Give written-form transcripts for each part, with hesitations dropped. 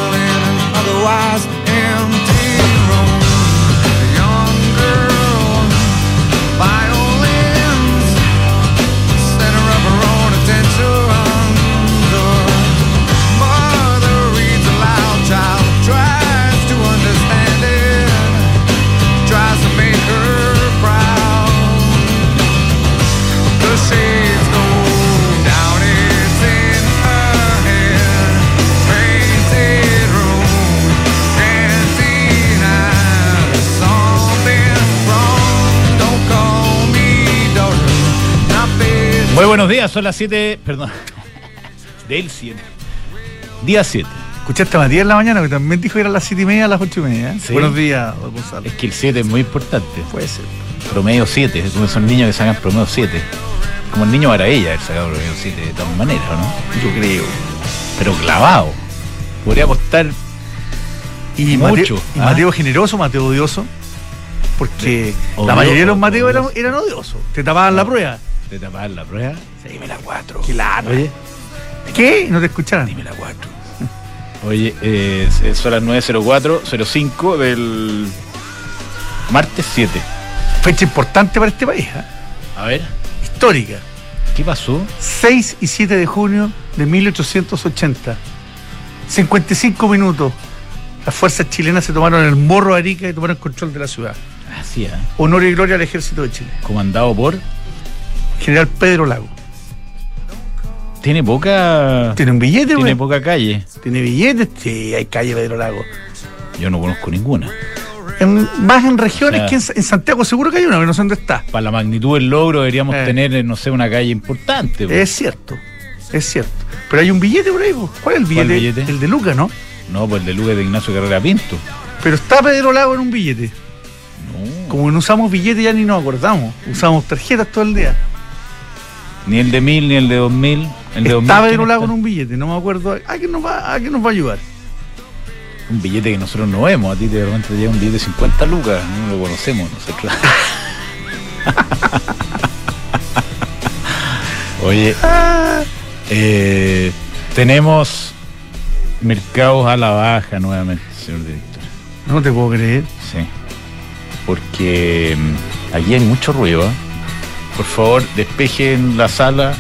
in an otherwise empty room. A young girl, violins, center of her own attention. The mother reads aloud, child tries to understand it, tries to make her proud. The shades go down, it's in her head. Painted room, cantina, something wrong. Don't call me daughter, not bitch. Muy buenos días, son las 7, perdón, del 7. Día 7. ¿Escuchaste a Matías en la mañana? Que también dijo que eran las 7:30 a las 8:30. Sí. Buenos días, don Gonzalo. Es que el 7 es muy importante. Puede ser. Promedio 7, como son niños que sacan promedio 7. Como el niño Barahella haber sacado promedio 7 de todas maneras, ¿no? Yo creo. Pero clavado. Podría costar Y mucho. Mateo generoso, Mateo odioso. Porque la mayoría de los Mateos eran odiosos. Te tapaban la prueba. ¿Te tapaban la prueba? Dime la 4. Claro. Oye, ¿Qué? ¿No te escucharon? dime la 4. Oye, son las 9:04:05 del martes 7. Fecha importante para este país, ¿eh? A ver, Histórica. ¿qué pasó? 6 y 7 de junio de 1880. 55 minutos. Las fuerzas chilenas se tomaron el morro de Arica y tomaron control de la ciudad. Así, Honor y gloria al ejército de Chile. comandado por... General Pedro Lago. Tiene poca... Tiene un billete, Tiene güey. poca calle. Tiene billetes. Sí, hay calle Pedro Lago. Yo no conozco ninguna. Más en regiones O sea, que en Santiago seguro que hay una, pero no sé dónde está. Para la magnitud del logro deberíamos tener, no sé, una calle importante. Es cierto. Pero hay un billete por ahí, po. ¿Cuál es el billete? ¿Cuál billete? El de Luca, ¿no? No, pues el de Luque de Ignacio Carrera Pinto. Pero está Pedro Lago en un billete. No. Como no usamos billetes ya ni nos acordamos. Usamos tarjetas todo el día. Ni el de 1000, ni el de 2000. El de 2000 Está Pedro ¿quién Lago en está? un billete, no me acuerdo. ¿A qué nos va a ayudar? Un billete que nosotros no vemos. A ti de repente te llega un billete de 50 lucas. No lo conocemos nosotros. Oye, tenemos mercados a la baja nuevamente, señor director. No te puedo creer. Sí. Porque aquí hay mucho ruido. Por favor, despejen la sala.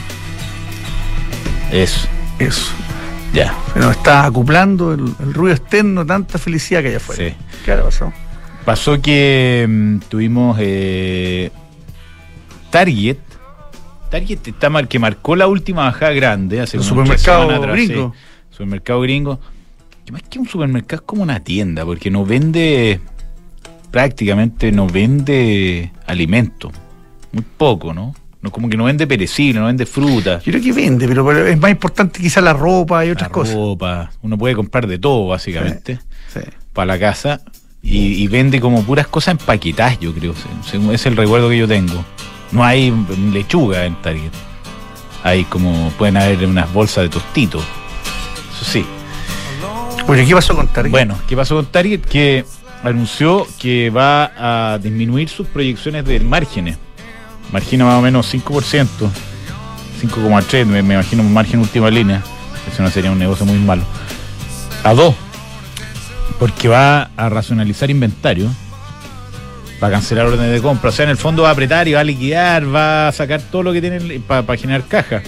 Eso. Ya. Se nos está acoplando el ruido externo, tanta felicidad que hay afuera. Sí. ¿Qué ha pasado? Pasó que tuvimos Target está mal, que marcó la última bajada grande hace El como 3 supermercado semanas atrás, gringo. sí. Supermercado gringo. Que más que un supermercado es como una tienda, porque no vende, prácticamente no vende alimento. Muy poco, ¿no? No, como que no vende perecible, no vende fruta. Yo creo que vende, pero es más importante quizás la ropa y otras cosas. Ropa. Uno puede comprar de todo, básicamente, Sí. para la casa. Y vende como puras cosas empaquetadas, yo creo. Según es el recuerdo que yo tengo. No hay lechuga en Target. Hay como, pueden haber unas bolsas de tostitos. Eso sí. Oye, ¿qué pasó con Target? Bueno, ¿qué pasó con Target? Que anunció que va a disminuir sus proyecciones de márgenes. Margina más o menos 5%. 5,3%, me imagino un margen última línea. Eso no sería un negocio muy malo. A 2%. Porque va a racionalizar inventario. Va a cancelar órdenes de compra. O sea, en el fondo va a apretar y va a liquidar, va a sacar todo lo que tiene para generar caja.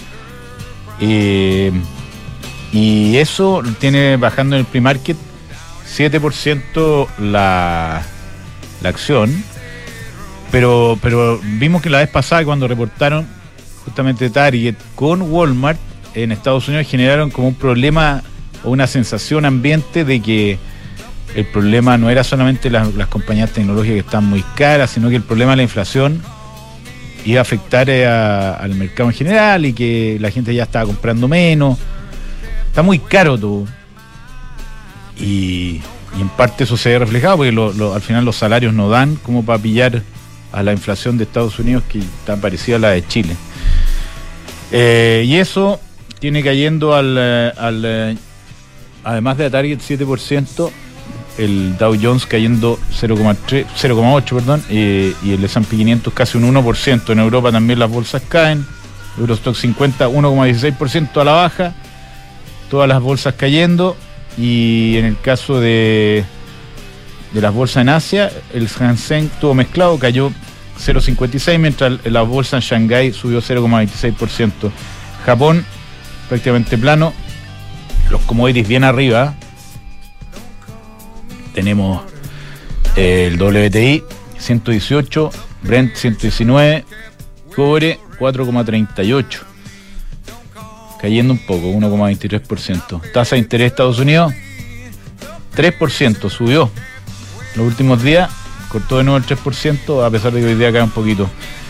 Y eso tiene bajando en el pre-market 7% la acción. Pero vimos que la vez pasada, cuando reportaron justamente Target con Walmart en Estados Unidos, generaron como un problema o una sensación ambiente de que el problema no era solamente las compañías tecnológicas que están muy caras, sino que el problema de la inflación iba a afectar al mercado en general y que la gente ya estaba comprando menos. Está muy caro todo. Y en parte eso se ve reflejado porque al final los salarios no dan como para pillar a la inflación de Estados Unidos, que está parecida a la de Chile. Y eso tiene cayendo además de a Target 7%, el Dow Jones cayendo 0,8, perdón, y el S&P 500 casi un 1%. En Europa también las bolsas caen. Eurostock 50 1,16% a la baja. Todas las bolsas cayendo. Y en el caso de las bolsas en Asia, el Hang-Seng estuvo mezclado, cayó 0,56, mientras la bolsa en Shanghái subió 0,26%. Japón prácticamente plano, los commodities bien arriba. Tenemos el WTI 118, Brent 119, cobre 4,38, cayendo un poco, 1,23%. Tasa de interés de Estados Unidos 3%, subió los últimos días, cortó de nuevo el 3%, a pesar de que hoy día cae un poquito.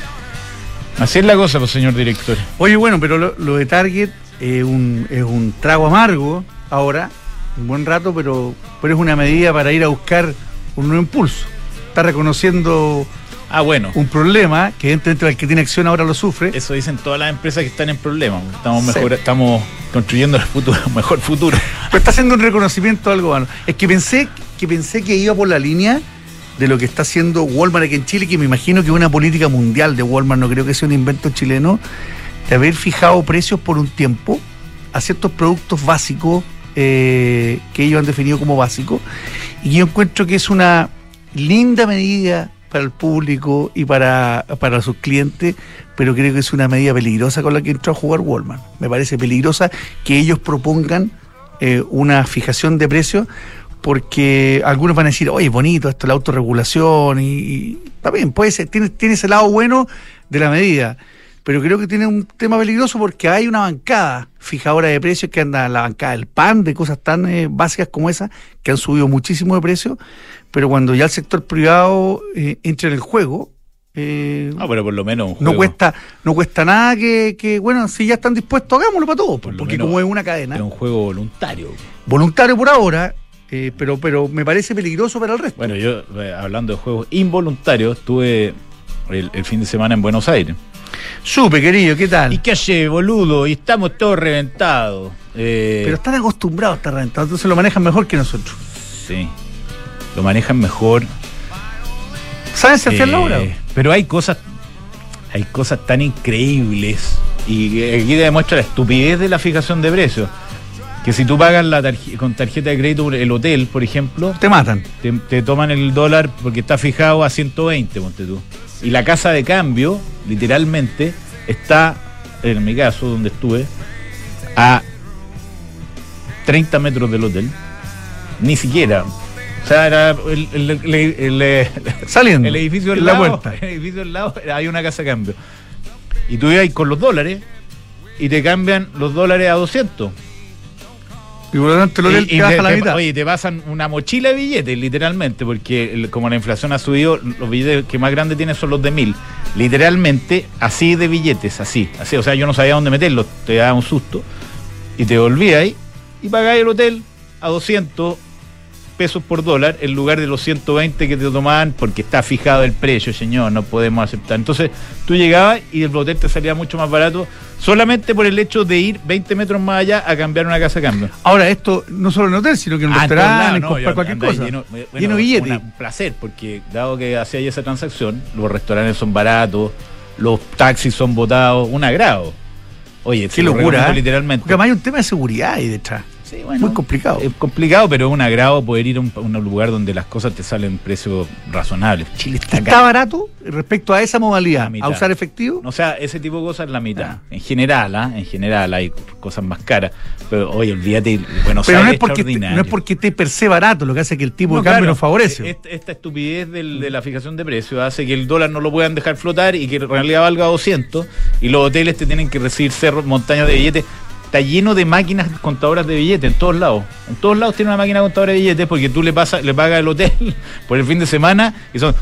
Así es la cosa, pues, señor director. Oye, bueno, pero lo de Target es un trago amargo ahora, un buen rato, pero es una medida para ir a buscar un nuevo impulso. Está reconociendo Bueno, un problema que evidentemente el que tiene acción ahora lo sufre. eso dicen todas las empresas que están en problemas. Estamos construyendo el futuro, un mejor futuro. Pero está haciendo un reconocimiento de algo bueno. Es que pensé que iba por la línea de lo que está haciendo Walmart aquí en Chile, que me imagino que es una política mundial de Walmart, no creo que sea un invento chileno, de haber fijado precios por un tiempo a ciertos productos básicos que ellos han definido como básicos, y yo encuentro que es una linda medida para el público y para sus clientes, pero creo que es una medida peligrosa con la que entró a jugar Walmart. Me parece peligrosa que ellos propongan una fijación de precios, porque algunos van a decir, oye, bonito esto, la autorregulación, y está bien, puede ser, tiene ese lado bueno de la medida, pero creo que tiene un tema peligroso porque hay una bancada fijadora de precios que anda, la bancada del pan, de cosas tan básicas como esa, que han subido muchísimo de precio, pero cuando ya el sector privado entra en el juego, pero por lo menos un no juego. no cuesta nada que, bueno, si ya están dispuestos, hagámoslo para todos, porque como es una cadena. Es un juego voluntario. Voluntario por ahora, pero me parece peligroso para el resto. Bueno, yo, hablando de juegos involuntarios, estuve el fin de semana en Buenos Aires. Supe, querido, ¿qué tal? ¿Y qué hace, boludo? Y estamos todos reventados. Pero están acostumbrados a estar reventados, entonces lo manejan mejor que nosotros. Sí, lo manejan mejor. ¿Saben si hacer la obra? Pero hay cosas tan increíbles, y aquí demuestra la estupidez de la fijación de precios, que si tú pagas con tarjeta de crédito el hotel, por ejemplo, Te matan. te toman el dólar porque está fijado a 120, ponte tú. Y la casa de cambio, literalmente, está, en mi caso, donde estuve, a 30 metros del hotel. Ni siquiera. O sea, era Saliendo. el edificio del en la lado. puerta. El edificio del lado hay una casa de cambio. Y tú ibas con los dólares y te cambian los dólares a 200. Y por lo tanto el hotel te baja la mitad. Oye, te pasan una mochila de billetes, literalmente, porque como la inflación ha subido, los billetes que más grandes tienen son los de 1.000. Literalmente, así de billetes, así. O sea, yo no sabía dónde meterlos, te daba un susto. Y te volvías ahí y pagabas el hotel a 200 pesos por dólar en lugar de los 120 que te tomaban, porque está fijado el precio, señor, no podemos aceptar. Entonces tú llegabas y el hotel te salía mucho más barato solamente por el hecho de ir 20 metros más allá a cambiar una casa de cambio. Ahora, esto no solo en hotel, sino que en un restaurante, en comprar cualquier cosa. Lleno de billetes. Un placer, porque dado que hacía esa transacción, los restaurantes son baratos, los taxis son botados, un agrado. Oye, qué locura, literalmente. Porque además hay un tema de seguridad ahí detrás. Sí, bueno, muy complicado. Es complicado, pero es un agrado poder ir a un lugar donde las cosas te salen precios razonables. Chile está barato respecto a esa modalidad, a usar efectivo. O sea, ese tipo de cosas la mitad. En general hay cosas más caras, pero oye, olvídate, Buenos Aires no es porque esté per se barato, lo que hace que el tipo de cambio nos favorece. Esta estupidez de la fijación de precios hace que el dólar no lo puedan dejar flotar y que en realidad valga 200, y los hoteles te tienen que recibir cerros, montañas de billetes. Está lleno de máquinas contadoras de billetes en todos lados. En todos lados tiene una máquina contadora de billetes, porque tú le pagas el hotel por el fin de semana y son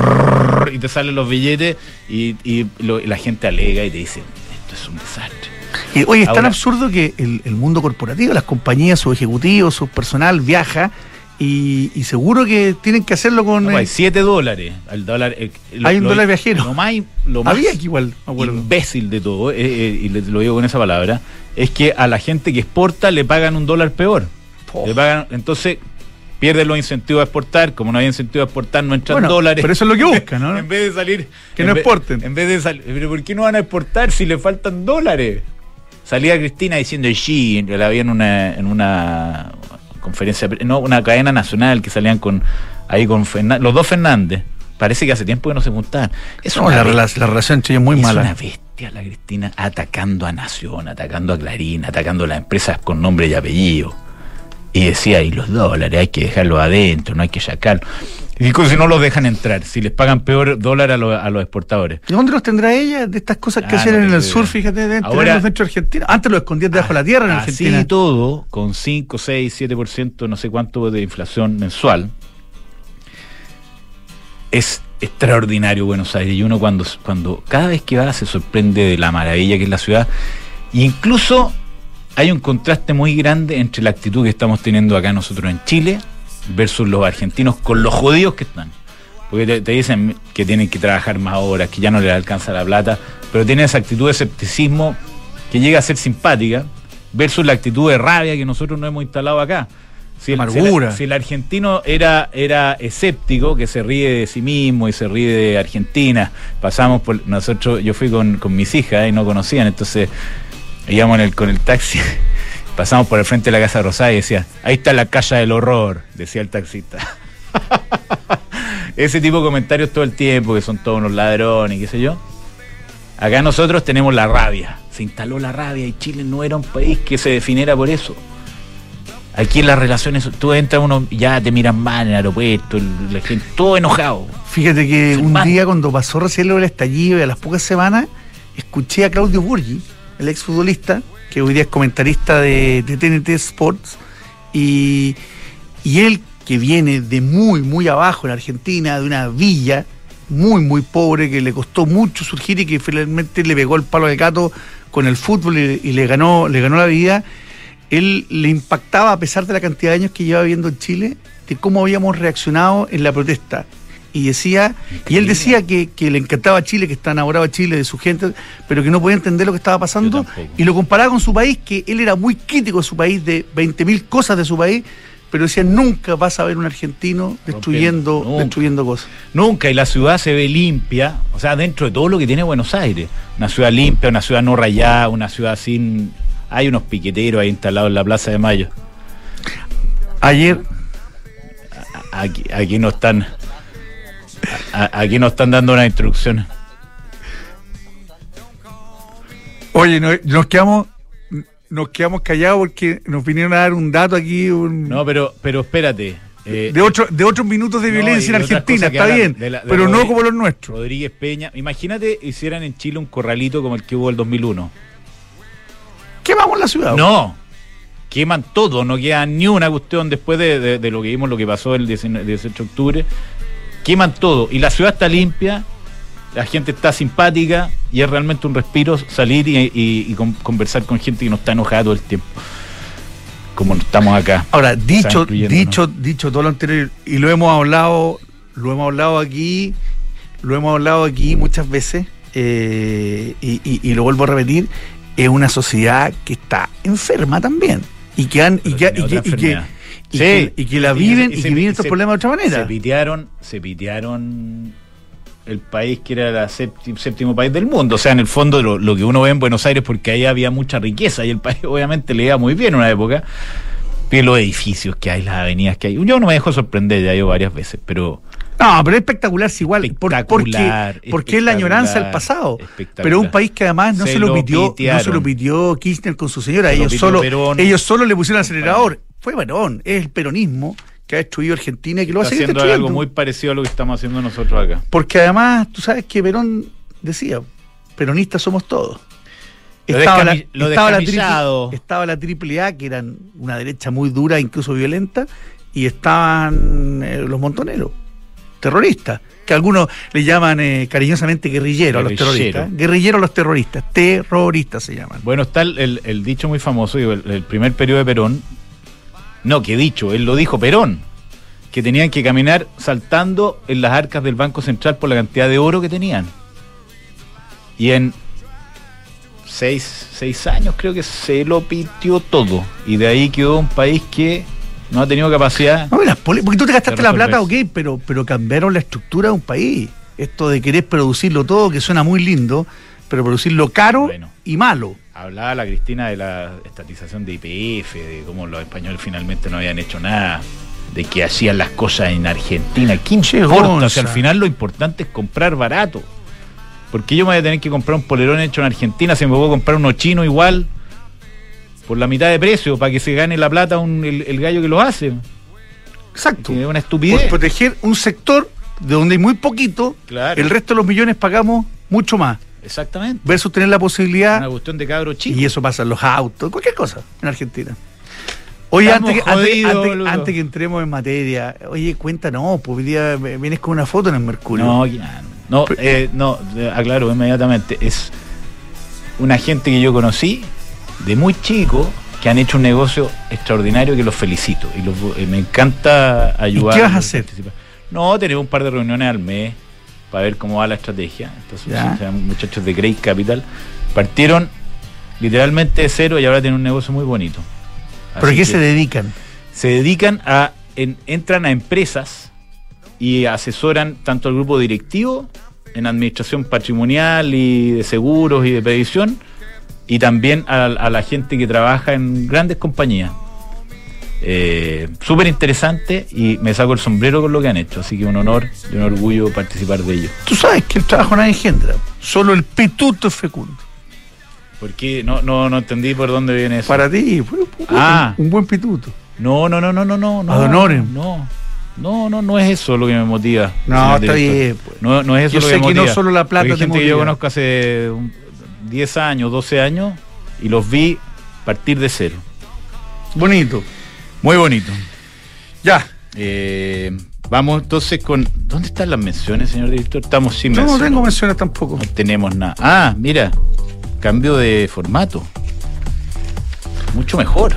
y te salen los billetes y la gente alega y te dice, esto es un desastre. Y, oye, es tan absurdo que el mundo corporativo, las compañías, sus ejecutivos, su personal viaja y seguro que tienen que hacerlo con... hay $7 al dólar. Hay un dólar viajero. Lo más había que igual, me acuerdo, imbécil de todo, y lo digo con esa palabra, es que a la gente que exporta le pagan $1 peor. Le pagan, entonces pierden los incentivos a exportar. Como no hay incentivos a exportar, no entran dólares. Pero eso es lo que buscan, ¿no? En vez de salir... Que no exporten. En vez de salir... ¿Pero por qué no van a exportar si le faltan dólares? Salía Cristina diciendo, sí, la había en una conferencia, no, una cadena nacional que salían con los dos Fernández. Parece que hace tiempo que no se juntaban. La relación entre ellos es muy mala. Es una bestia la Cristina, atacando a Nación, atacando a Clarín, atacando a las empresas con nombre y apellido. Y decía, y los dólares hay que dejarlos adentro, no hay que sacarlos. Y si no los dejan entrar, si les pagan peor dólar a los exportadores. ¿Y dónde los tendrá ella? De estas cosas que hacían en el sur, fíjate, dentro de Argentina. Antes los escondían debajo de la tierra en Argentina. Así todo, con 5, 6, 7%, no sé cuánto de inflación mensual. Es extraordinario Buenos Aires. Y uno cuando cada vez que va se sorprende de la maravilla que es la ciudad. E incluso hay un contraste muy grande entre la actitud que estamos teniendo acá nosotros en Chile versus los argentinos con los jodidos que están. Porque te dicen que tienen que trabajar más horas, que ya no les alcanza la plata, pero tienen esa actitud de escepticismo que llega a ser simpática versus la actitud de rabia que nosotros no hemos instalado acá. Si el argentino era escéptico, que se ríe de sí mismo y se ríe de Argentina, yo fui con mis hijas y no conocían, entonces íbamos con el taxi, pasamos por el frente de la Casa Rosada y decía, ahí está la calle del horror, decía el taxista. Ese tipo de comentarios todo el tiempo, que son todos unos ladrones y qué sé yo. Acá nosotros tenemos la rabia, se instaló la rabia y Chile no era un país que se definiera por eso. Aquí en las relaciones, tú entras ya te miran mal en el aeropuerto, la gente, todo enojado. Fíjate que un día cuando pasó recién lo del estallido y a las pocas semanas, escuché a Claudio Burgi, el exfutbolista, que hoy día es comentarista de TNT Sports, y él, que viene de muy, muy abajo en Argentina, de una villa muy, muy pobre, que le costó mucho surgir y que finalmente le pegó el palo de gato con el fútbol y le ganó la vida. Él le impactaba, a pesar de la cantidad de años que llevaba viviendo en Chile, de cómo habíamos reaccionado en la protesta. Y él decía que le encantaba Chile, que está enamorado de Chile, de su gente, pero que no podía entender lo que estaba pasando, y lo comparaba con su país, que él era muy crítico de su país, de 20.000 cosas de su país, pero decía, nunca vas a ver un argentino destruyendo cosas. Nunca, y la ciudad se ve limpia, o sea, dentro de todo lo que tiene Buenos Aires, una ciudad limpia, una ciudad no rayada, una ciudad sin... Hay unos piqueteros ahí instalados en la Plaza de Mayo. Ayer... Aquí no están... Aquí nos están dando unas instrucciones. Oye, nos quedamos callados porque nos vinieron a dar un dato aquí. No, pero espérate. De otros minutos de violencia en Argentina, está bien, pero no como los nuestros. Rodríguez Peña. Imagínate hicieran en Chile un corralito como el que hubo el 2001. Quemamos la ciudad. No. Queman todo, no queda ni una cuestión después de lo que vimos, lo que pasó el 18 de octubre. Queman todo y la ciudad está limpia, la gente está simpática y es realmente un respiro salir y conversar con gente que no está enojada todo el tiempo, como estamos acá. Ahora, dicho todo lo anterior, y lo hemos hablado aquí muchas veces, y lo vuelvo a repetir, es una sociedad que está enferma también y que la viven y que viven estos problemas de otra manera. Se pitearon el país que era el séptimo país del mundo. O sea, en el fondo lo que uno ve en Buenos Aires, porque ahí había mucha riqueza y el país obviamente le iba muy bien en una época. Pero los edificios que hay, las avenidas que hay, yo no me dejo sorprender, ya yo varias veces, pero... No, pero es espectacular, sí, igual, porque es la añoranza del pasado. Pero un país que además no se lo pidió Kirchner con su señora, ellos solo le pusieron el acelerador. Fue Perón, es el peronismo que ha destruido Argentina y que lo va a seguir destruyendo. Algo muy parecido a lo que estamos haciendo nosotros acá. Porque además, tú sabes que Perón decía, peronistas somos todos. Estaba la AAA, que eran una derecha muy dura, incluso violenta, y estaban los montoneros, terroristas, que algunos le llaman cariñosamente guerrilleros a los terroristas. Guerrilleros a los terroristas se llaman. Bueno, está el dicho muy famoso, el primer periodo de Perón, él lo dijo Perón, que tenían que caminar saltando en las arcas del Banco Central por la cantidad de oro que tenían. Y en 6 años creo que se lo pitió todo. Y de ahí quedó un país que no ha tenido capacidad. No, porque tú te gastaste la plata, ok, pero cambiaron la estructura de un país. Esto de querer producirlo todo, que suena muy lindo, pero producirlo caro y malo. Hablaba la Cristina de la estatización de YPF, de cómo los españoles finalmente no habían hecho nada, de que hacían las cosas en Argentina. ¿Qué importa? O sea, al final lo importante es comprar barato. Porque yo me voy a tener que comprar un polerón hecho en Argentina, si me puedo comprar uno chino igual, por la mitad de precio, para que se gane la plata el gallo que lo hace. Exacto. Es una estupidez. Por proteger un sector de donde hay muy poquito, Claro. el resto de los millones pagamos mucho más. Exactamente. Versus tener la posibilidad, Una cuestión de cabros chicos. y eso pasa en los autos, cualquier cosa en Argentina. Oye, Estamos jodidos, boludo. antes que entremos en materia, oye, cuéntanos, pues hoy día vienes con una foto en el Mercurio. No, aclaro inmediatamente. Es una gente que yo conocí de muy chico que han hecho un negocio extraordinario que los felicito y me encanta ayudar. ¿Y qué vas a hacer? No, tenemos un par de reuniones al mes para ver cómo va la estrategia. Entonces, Ya. son muchachos de Great Capital. Partieron literalmente de cero y ahora tienen un negocio muy bonito. ¿Pero a Así qué que se dedican? se dedican entran a empresas y asesoran tanto al grupo directivo en administración patrimonial y de seguros y de previsión, y también a la gente que trabaja en grandes compañías. Súper interesante, y me saco el sombrero con lo que han hecho, así que un honor y un orgullo participar de ello. Tú sabes que el trabajo no engendra, solo el pituto es fecundo. Porque no entendí por dónde viene eso. Para ti, fue un buen pituto. No. Ad honorem. No es eso lo que me motiva. No, señor está director. bien, pues. No es eso Yo lo sé que me que motiva. no solo la plata Porque hay te gente que yo motiva. conozco hace 10 años, 12 años, y los vi partir de cero. Bonito. Muy bonito. Ya. Vamos entonces con... ¿Dónde están las menciones, señor director? Estamos sin Yo no menciones. tengo menciones tampoco. No tenemos nada. Ah, mira. Cambio de formato. Mucho mejor.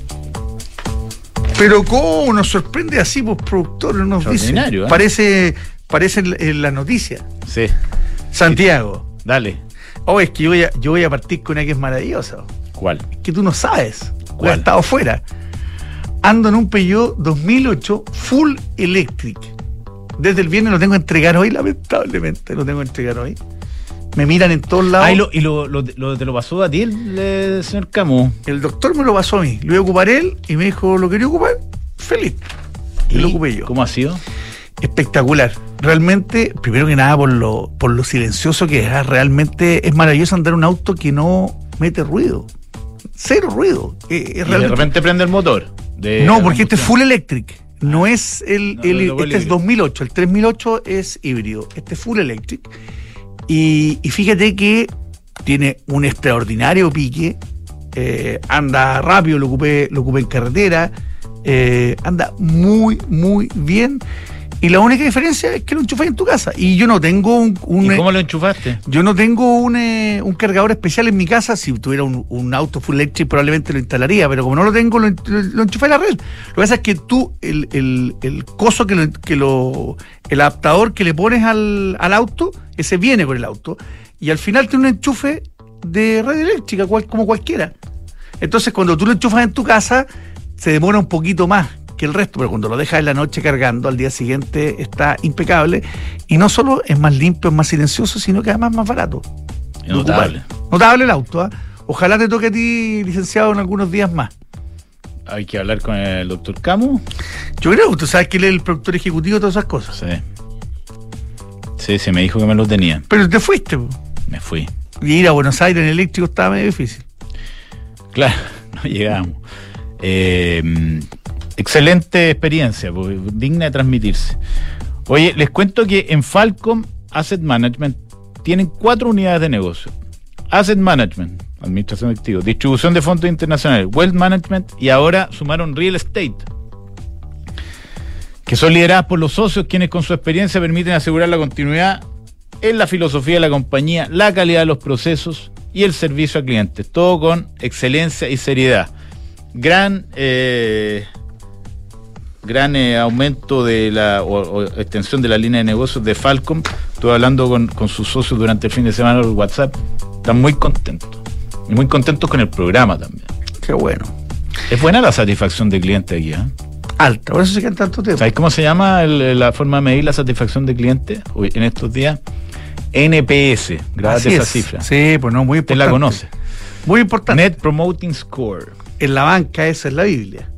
Pero cómo nos sorprende así, pues productores nos dicen. Extraordinario, ¿eh? Parece en la noticia. Sí. Santiago. Dale. Oh, es que yo voy a partir con una que es maravillosa. ¿Cuál? Que tú no sabes. ¿Cuál? He estado fuera. Ando en un Peugeot 2008 Full Electric. Desde el viernes lo tengo que entregar hoy, lamentablemente. Lo tengo que entregar hoy. Me miran en todos lados. Ah, te lo pasó a ti el señor Camus. El doctor me lo pasó a mí. Lo iba a ocupar él y me dijo, ¿lo quería ocupar? Feliz. Y lo ocupé yo. ¿Cómo ha sido? Espectacular. Realmente, primero que nada, por lo silencioso que es, realmente es maravilloso andar un auto que no mete ruido. Cero ruido. Y de repente prende el motor. No, porque este es full electric. No es el este es 2008. El 3008 es híbrido. Este es full electric. Y fíjate que tiene un extraordinario pique. Anda rápido, lo ocupé en carretera. Anda muy, muy bien. Y la única diferencia es que lo enchufas en tu casa. Y yo no tengo ¿Y cómo lo enchufaste? Yo no tengo un cargador especial en mi casa. Si tuviera un auto full electric probablemente lo instalaría, pero como no lo tengo, lo enchufé en la red. Lo que pasa es que tú, el coso el adaptador que le pones al auto, ese viene con el auto, y al final tiene un enchufe de red eléctrica, como cualquiera. Entonces cuando tú lo enchufas en tu casa, se demora un poquito más que el resto, pero cuando lo dejas en la noche cargando, al día siguiente está impecable, y no solo es más limpio, es más silencioso, sino que además es más barato. Notable. Notable el auto, ¿eh? Ojalá te toque a ti, licenciado, en algunos días más. Hay que hablar con el doctor Camus. Yo creo que tú sabes que él es el productor ejecutivo de todas esas cosas. Sí, me dijo que me lo tenía. Pero te fuiste, po. Me fui. Y ir a Buenos Aires en eléctrico estaba medio difícil. Claro, no llegamos. Excelente experiencia, digna de transmitirse. Oye, les cuento que en Falcom Asset Management tienen 4 unidades de negocio. Asset Management, administración de activos, distribución de fondos internacionales, Wealth Management, y ahora sumaron Real Estate, que son lideradas por los socios, quienes con su experiencia permiten asegurar la continuidad en la filosofía de la compañía, la calidad de los procesos y el servicio a clientes, todo con excelencia y seriedad. Gran aumento de o extensión de la línea de negocios de Falcom. Estuve hablando con sus socios durante el fin de semana por WhatsApp. Están muy contentos. Y muy contentos con el programa también. Qué bueno. Es buena la satisfacción de cliente aquí, ¿eh? Alta, por eso se quedan tanto tiempo. ¿Sabes cómo se llama la forma de medir la satisfacción de cliente hoy, en estos días? NPS. Grábate esa cifra. Sí, pues no, muy importante. Usted la conoce. Muy importante. Net Promoting Score. En la banca, esa es la Biblia.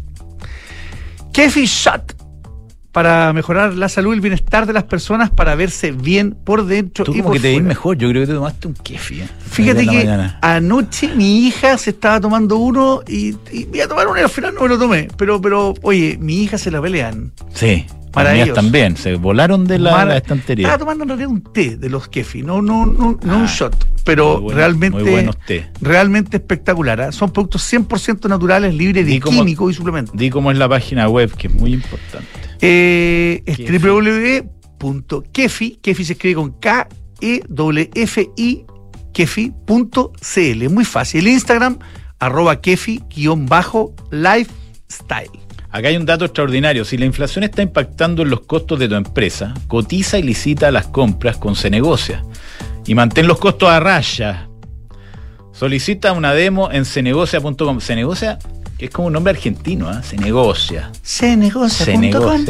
Kefi Shot, para mejorar la salud y el bienestar de las personas, para verse bien por dentro Tú y como por que te ves fuera. mejor, yo creo que te tomaste un kefi. Fíjate En la que mañana. anoche mi hija se estaba tomando uno y iba a tomar uno y al final no me lo tomé. Pero oye, mi hija se la pelean. Sí, Para las mías ellos. también, se volaron de la estantería. Estaba tomando en realidad un té de los Kefi, no un shot, pero muy bueno, realmente, muy buenos té. realmente espectacular. ¿Eh? Son productos 100% naturales, libres de Di cómo- químicos y suplementos. Di cómo es la página web, que es muy importante. Es Kefi. www.kefi, Kefi se escribe con Kefi, kefi.cl. Muy fácil. El Instagram, @kefi_lifestyle. Acá hay un dato extraordinario. Si la inflación está impactando en los costos de tu empresa, cotiza y licita las compras con Cenegocia y mantén los costos a raya. Solicita una demo en cenegocia.com. Cenegocia, que es como un nombre argentino, ¿eh? Cenegocia. Cenegocia.com.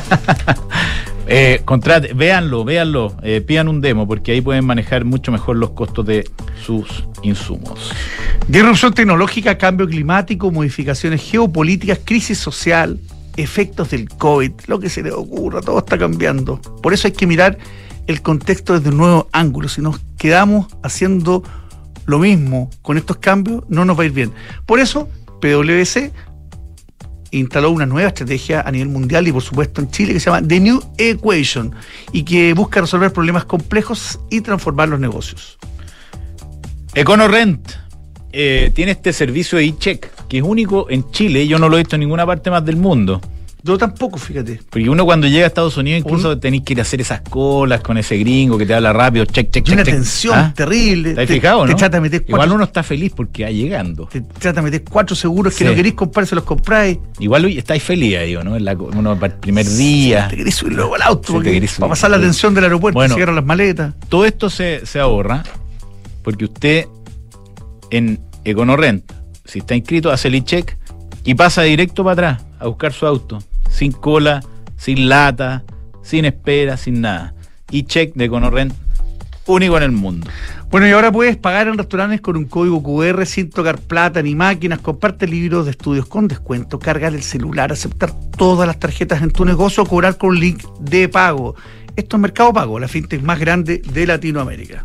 Véanlo, pidan un demo porque ahí pueden manejar mucho mejor los costos de sus insumos. Disrupción tecnológica, cambio climático, modificaciones geopolíticas, crisis social, efectos del COVID, lo que se les ocurra, todo está cambiando. Por eso hay que mirar el contexto desde un nuevo ángulo. Si nos quedamos haciendo lo mismo con estos cambios, no nos va a ir bien. Por eso, PwC instaló una nueva estrategia a nivel mundial y por supuesto en Chile que se llama The New Equation y que busca resolver problemas complejos y transformar los negocios. EconoRent tiene este servicio de e-check que es único en Chile. Yo no lo he visto en ninguna parte más del mundo. Yo tampoco, fíjate. Porque uno cuando llega a Estados Unidos incluso tenéis que ir a hacer esas colas con ese gringo que te habla rápido, check. Y una tensión terrible. ¿Te has fijado, te no? trata de meter Igual uno está feliz porque va llegando. Te trata de meter 4 seguros que Sí. no queréis comprar, se los compráis. Igual hoy estáis feliz ahí, ¿no? Uno para el primer día. Te querés subir luego al auto Sí, porque te querés subir. para pasar la atención del aeropuerto, Bueno. llegaron las maletas. Todo esto se ahorra porque usted en EconoRent, si está inscrito, hace el e-check y pasa directo para atrás a buscar su auto. Sin cola, sin lata, sin espera, sin nada. E-check de EconoRent, único en el mundo. Bueno, y ahora puedes pagar en restaurantes con un código QR sin tocar plata ni máquinas, comparte libros de estudios con descuento, cargar el celular, aceptar todas las tarjetas en tu negocio, cobrar con un link de pago. Esto es Mercado Pago, la fintech más grande de Latinoamérica.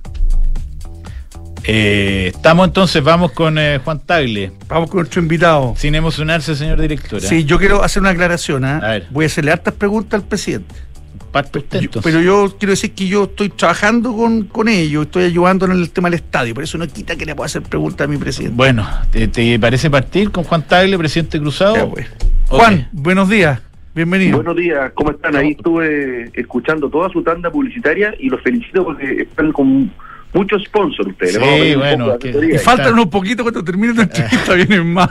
Estamos entonces, vamos con Juan Tagle. Vamos con nuestro invitado. Sin emocionarse, señor director. Sí, yo quiero hacer una aclaración. A ver. Voy a hacerle hartas preguntas al presidente. Parte usted, entonces. Pero yo quiero decir que yo estoy trabajando con ellos, estoy ayudando en el tema del estadio, por eso no quita que le pueda hacer preguntas a mi presidente. Bueno, ¿te parece partir con Juan Tagle, presidente Cruzado? Ya, pues. Ok. Juan, buenos días, bienvenido. Buenos días, ¿cómo están? Ahí estuve escuchando toda su tanda publicitaria y los felicito porque están con muchos sponsors ustedes. Sí, Les vamos a pedir un bueno, poco de que- asesoría. Y faltan unos poquitos cuando termine esta entrevista, vienen más.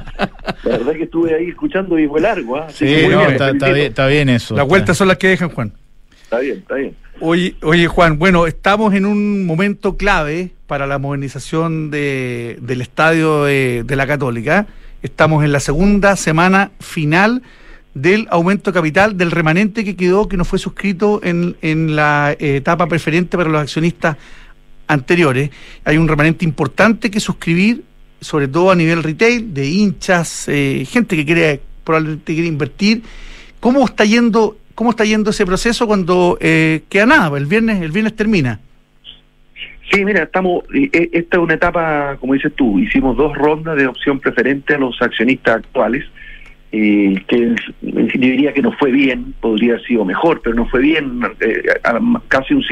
La verdad que estuve ahí escuchando y fue largo. ¿Ah? Sí, Así que muy no, bien, está felicito. bien, está bien eso. Las vueltas son las que dejan, Juan. Está bien, está bien. Oye, Juan, bueno, estamos en un momento clave para la modernización del estadio de la Católica. Estamos en la segunda semana final del aumento de capital, del remanente que quedó, que no fue suscrito en la etapa preferente para los accionistas anteriores. Hay un remanente importante que suscribir, sobre todo a nivel retail, de hinchas, gente que probablemente quiere invertir. ¿Cómo está yendo ese proceso cuando queda nada? El viernes termina. Sí, mira, esta es una etapa, como dices tú, hicimos 2 rondas de opción preferente a los accionistas actuales, que yo diría que no fue bien, podría haber sido mejor, pero no fue bien. Casi un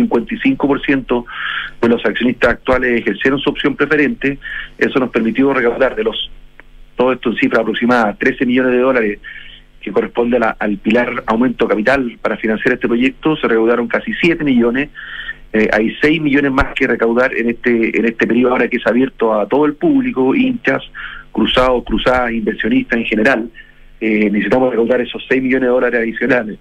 55% de los accionistas actuales ejercieron su opción preferente. Eso nos permitió recaudar todo esto en cifra aproximada, $13 millones, que corresponde al pilar aumento capital para financiar este proyecto. Se recaudaron casi 7 millones. Hay 6 millones más que recaudar en este periodo ahora que es abierto a todo el público, hinchas, cruzados, cruzadas, inversionistas en general. Necesitamos recaudar esos 6 millones de dólares adicionales.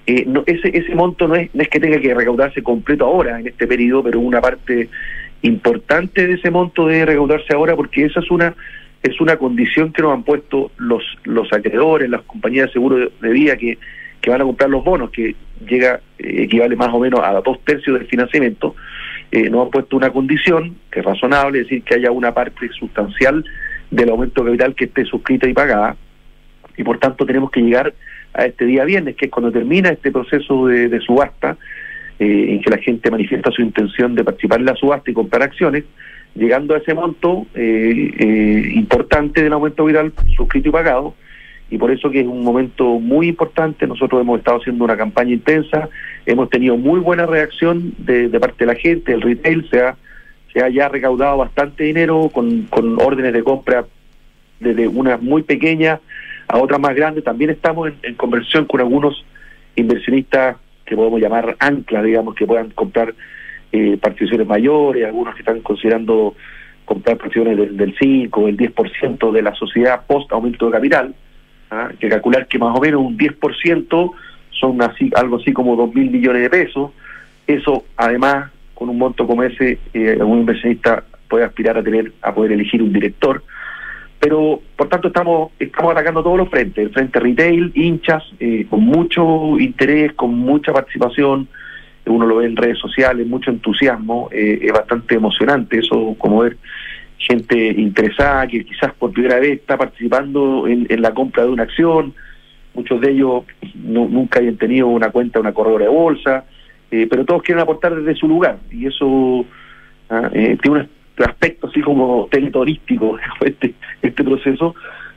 Ese monto no es que tenga que recaudarse completo ahora en este periodo, pero una parte importante de ese monto debe recaudarse ahora, porque esa es una condición que nos han puesto los acreedores, las compañías de seguro de vida que van a comprar los bonos, que equivale más o menos a 2/3 del financiamiento. nos han puesto una condición que es razonable, es decir, que haya una parte sustancial del aumento de capital que esté suscrita y pagada, y por tanto tenemos que llegar a este día viernes, que es cuando termina este proceso de subasta, en que la gente manifiesta su intención de participar en la subasta y comprar acciones, llegando a ese monto importante del aumento vital suscrito y pagado, y por eso que es un momento muy importante. Nosotros hemos estado haciendo una campaña intensa, hemos tenido muy buena reacción de parte de la gente, el retail se ha ya recaudado bastante dinero con órdenes de compra desde unas muy pequeñas a otras más grandes. También estamos en conversión con algunos inversionistas que podemos llamar anclas, digamos, que puedan comprar participaciones mayores, algunos que están considerando comprar participaciones del 5 o el 10% de la sociedad post aumento de capital, que calcular que más o menos un 10% son algo así como 2.000 millones de pesos. Eso, además, con un monto como ese, algún inversionista puede aspirar a poder elegir un director. Pero, por tanto, estamos atacando todos los frentes, el frente retail, hinchas, con mucho interés, con mucha participación. Uno lo ve en redes sociales, mucho entusiasmo, es bastante emocionante eso, como ver gente interesada que quizás por primera vez está participando en la compra de una acción. Muchos de ellos nunca hayan tenido una cuenta de una corredora de bolsa, pero todos quieren aportar desde su lugar, y eso tiene un aspecto así como teletorístico este proceso,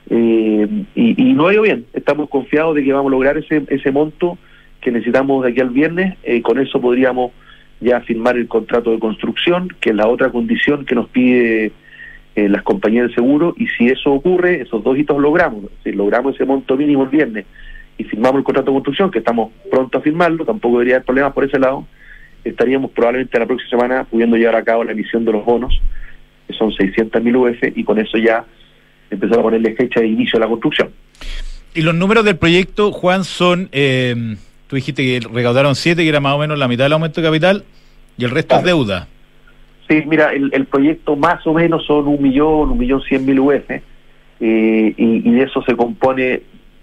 y no ha ido bien. Estamos confiados de que vamos a lograr ese monto que necesitamos de aquí al viernes. Con eso podríamos ya firmar el contrato de construcción, que es la otra condición que nos pide las compañías de seguro, y si eso ocurre, esos dos hitos logramos, si logramos ese monto mínimo el viernes y firmamos el contrato de construcción, que estamos pronto a firmarlo, tampoco debería haber problemas por ese lado, estaríamos probablemente la próxima semana pudiendo llevar a cabo la emisión de los bonos, que son 600.000 UF, y con eso ya empezar a ponerle fecha de inicio a la construcción. Y los números del proyecto, Juan, son, tú dijiste que recaudaron 7, que era más o menos la mitad del aumento de capital, y el resto es deuda. Sí, mira, el proyecto más o menos son 1.100.000 UF, y de eso se compone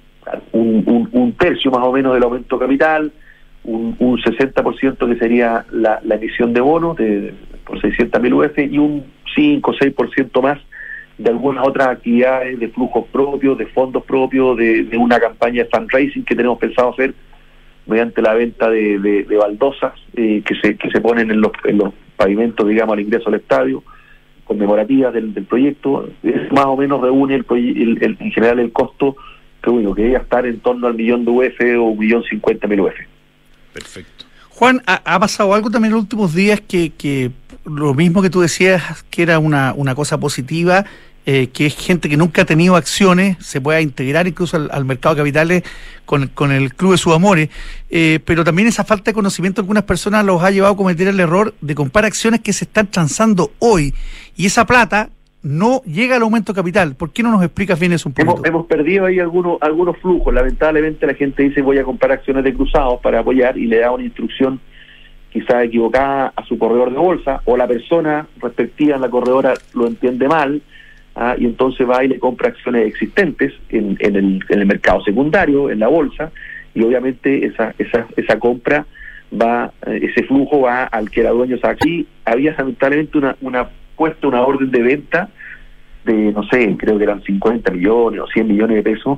un tercio más o menos del aumento de capital, un 60% que sería la emisión de bonos por 600.000 UF, y un 5 o 6% más de algunas otras actividades de flujos propios, de fondos propios, de una campaña de fundraising que tenemos pensado hacer mediante la venta de baldosas que se ponen en los pavimentos, digamos, al ingreso al estadio, conmemorativas del proyecto. Más o menos reúne en general el costo que debe estar en torno al 1.000.000 de UF o 1.050.000 UF. Perfecto. Juan, ha pasado algo también en los últimos días que lo mismo que tú decías que era una cosa positiva, que es gente que nunca ha tenido acciones, se pueda integrar incluso al mercado de capitales con el Club de sus Amores, pero también esa falta de conocimiento de algunas personas los ha llevado a cometer el error de comprar acciones que se están transando hoy, y esa plata no llega al aumento de capital. ¿Por qué no nos explicas bien eso un poquito? Hemos perdido ahí algunos flujos. Lamentablemente la gente dice voy a comprar acciones de cruzados para apoyar, y le da una instrucción quizás equivocada a su corredor de bolsa, o la persona respectiva en la corredora lo entiende mal, y entonces va y le compra acciones existentes en el mercado secundario, en la bolsa, y obviamente esa compra ese flujo va al que era dueño. O sea, aquí había lamentablemente una orden de venta de, no sé, creo que eran 50 millones o 100 millones de pesos,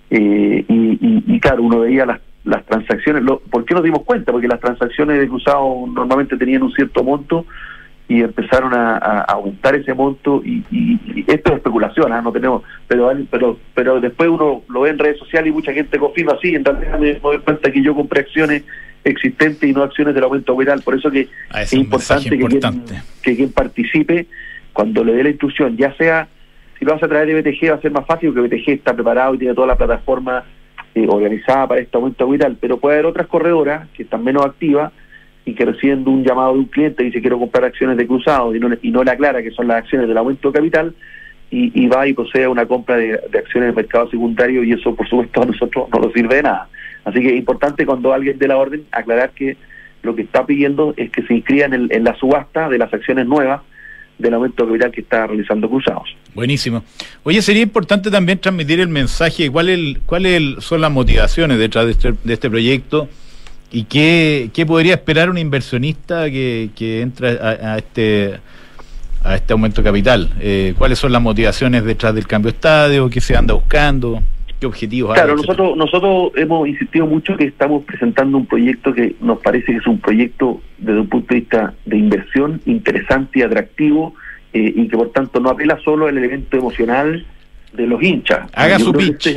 y claro, uno veía las transacciones. ¿Por qué nos dimos cuenta? Porque las transacciones de cruzado normalmente tenían un cierto monto y empezaron a aumentar ese monto, y esto es especulación, no tenemos, pero después uno lo ve en redes sociales y mucha gente confirma, sí, en realidad me doy cuenta que yo compré acciones existentes y no acciones del aumento vital. Por eso que es importante que quien participe, cuando le dé la instrucción, ya sea, si lo vas a traer de BTG va a ser más fácil, porque BTG está preparado y tiene toda la plataforma organizada para este aumento vital, pero puede haber otras corredoras que están menos activas y que reciben un llamado de un cliente y dice quiero comprar acciones de cruzado, y no le aclara que son las acciones del aumento de capital, y va y procede a una compra de acciones del mercado secundario, y eso por supuesto a nosotros no nos sirve de nada. Así que es importante, cuando alguien dé la orden, aclarar que lo que está pidiendo es que se inscriban en la subasta de las acciones nuevas del aumento de capital que está realizando Cruzados. Buenísimo. Oye, sería importante también transmitir el mensaje, ¿cuáles son las motivaciones detrás de este proyecto? ¿Y qué podría esperar un inversionista que entra a este aumento de capital? ¿Cuáles son las motivaciones detrás del cambio de estadio? ¿Qué se anda buscando? ¿Qué objetivos hay? Claro, nosotros hemos insistido mucho que estamos presentando un proyecto que nos parece que es un proyecto desde un punto de vista de inversión interesante y atractivo, y que por tanto no apela solo al elemento emocional de los hinchas. Haga su pitch.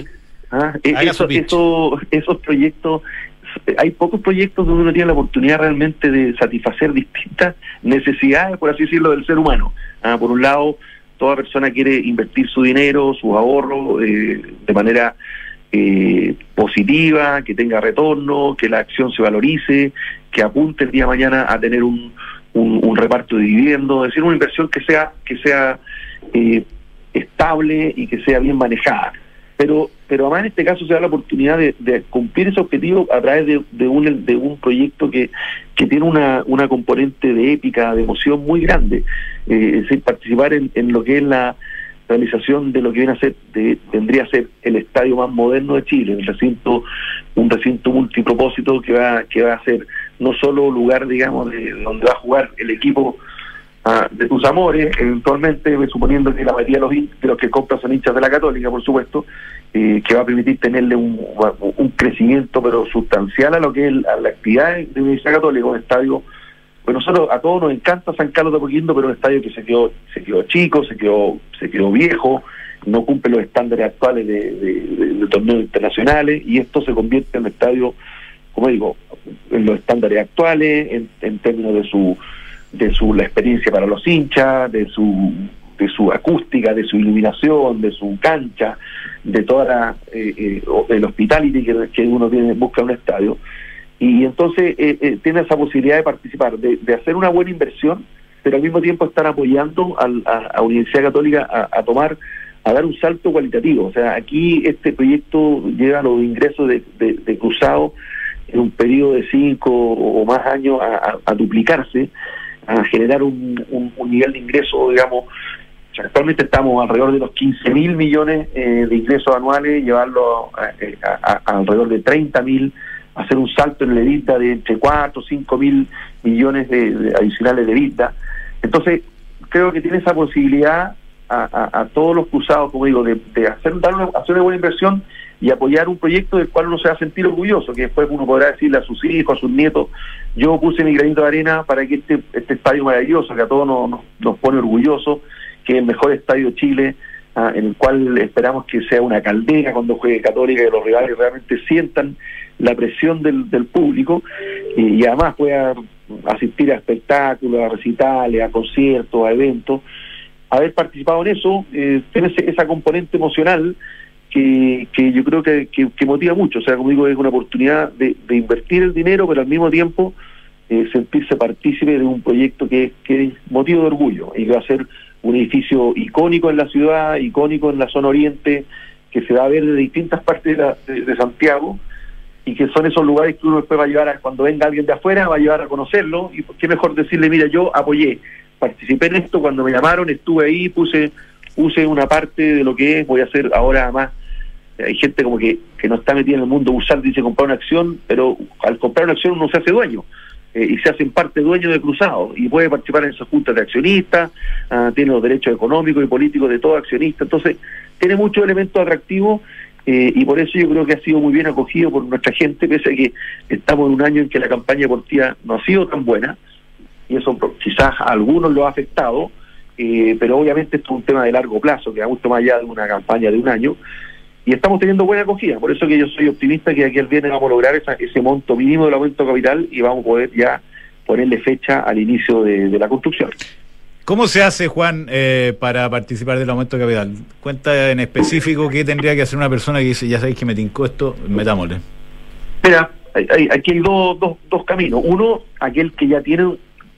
Esos proyectos, hay pocos proyectos donde uno tiene la oportunidad realmente de satisfacer distintas necesidades, por así decirlo, del ser humano. Por un lado, toda persona quiere invertir su dinero, sus ahorros, de manera positiva, que tenga retorno, que la acción se valorice, que apunte el día de mañana a tener un reparto de dividendos, es decir, una inversión que sea estable y que sea bien manejada. Pero además en este caso se da la oportunidad de cumplir ese objetivo a través de un proyecto que tiene una componente de épica, de emoción muy grande. Es decir, participar en lo que es la realización de lo que vendría a ser el estadio más moderno de Chile, un recinto multipropósito que va a ser no solo lugar, digamos, de donde va a jugar el equipo de tus amores, eventualmente, suponiendo que la mayoría de los que compran son hinchas de la Católica, por supuesto, que va a permitir tenerle un crecimiento pero sustancial a lo que es a la actividad de la Universidad Católica, un estadio. Pues nosotros, a todos nos encanta San Carlos de Apoquindo, pero un estadio que se quedó chico, se quedó viejo, no cumple los estándares actuales de torneos internacionales, y esto se convierte en un estadio, como digo, en los estándares actuales, en términos de la experiencia para los hinchas, de su acústica, de su iluminación, de su cancha, de toda el hospitality que uno busca en un estadio. Y entonces tiene esa posibilidad de participar, de hacer una buena inversión, pero al mismo tiempo estar apoyando a Universidad Católica a dar un salto cualitativo. O sea, aquí este proyecto lleva los ingresos de Cruzado en un periodo de 5 o más años a duplicarse, a generar un nivel de ingreso, digamos. O sea, actualmente estamos alrededor de los 15.000 millones de ingresos anuales, llevarlo a alrededor de 30.000, hacer un salto en el EBITDA de entre 4 o 5.000 millones de adicionales de EBITDA. Entonces, creo que tiene esa posibilidad a todos los cruzados, como digo, de hacer una buena inversión y apoyar un proyecto del cual uno se va a sentir orgulloso, que después uno podrá decirle a sus hijos, a sus nietos: yo puse mi granito de arena para que este estadio maravilloso, que a todos nos pone orgullosos, que es el mejor estadio de Chile, en el cual esperamos que sea una caldera cuando juegue Católica, que los rivales realmente sientan la presión del público, y además pueda asistir a espectáculos, a recitales, a conciertos, a eventos. Haber participado en eso tiene esa componente emocional que yo creo que motiva mucho. O sea, como digo, es una oportunidad de invertir el dinero, pero al mismo tiempo sentirse partícipe de un proyecto que es motivo de orgullo, y que va a ser un edificio icónico en la ciudad, icónico en la zona oriente, que se va a ver de distintas partes de Santiago, y que son esos lugares que uno después va a llevar cuando venga alguien de afuera, va a llevar a conocerlo. Y qué mejor decirle: mira, yo apoyé, participé en esto, cuando me llamaron estuve ahí, puse una parte de lo que es, voy a hacer ahora. Además, hay gente como que no está metida en el mundo bursal, dice comprar una acción, pero al comprar una acción uno se hace dueño, y se hacen parte dueño de Cruzado, y puede participar en esas juntas de accionistas, tiene los derechos económicos y políticos de todo accionista. Entonces tiene muchos elementos atractivos, y por eso yo creo que ha sido muy bien acogido por nuestra gente, pese a que estamos en un año en que la campaña deportiva no ha sido tan buena, y eso quizás a algunos lo ha afectado, pero obviamente esto es un tema de largo plazo, que va mucho más allá de una campaña de un año, y estamos teniendo buena acogida. Por eso que yo soy optimista que aquí al viernes vamos a lograr ese monto mínimo del aumento de capital, y vamos a poder ya ponerle fecha al inicio de la construcción. ¿Cómo se hace, Juan, para participar del aumento de capital? Cuenta en específico qué tendría que hacer una persona que dice: ya sabéis que me tincó esto, metámosle. Mira, aquí hay dos caminos. Uno, aquel que ya tiene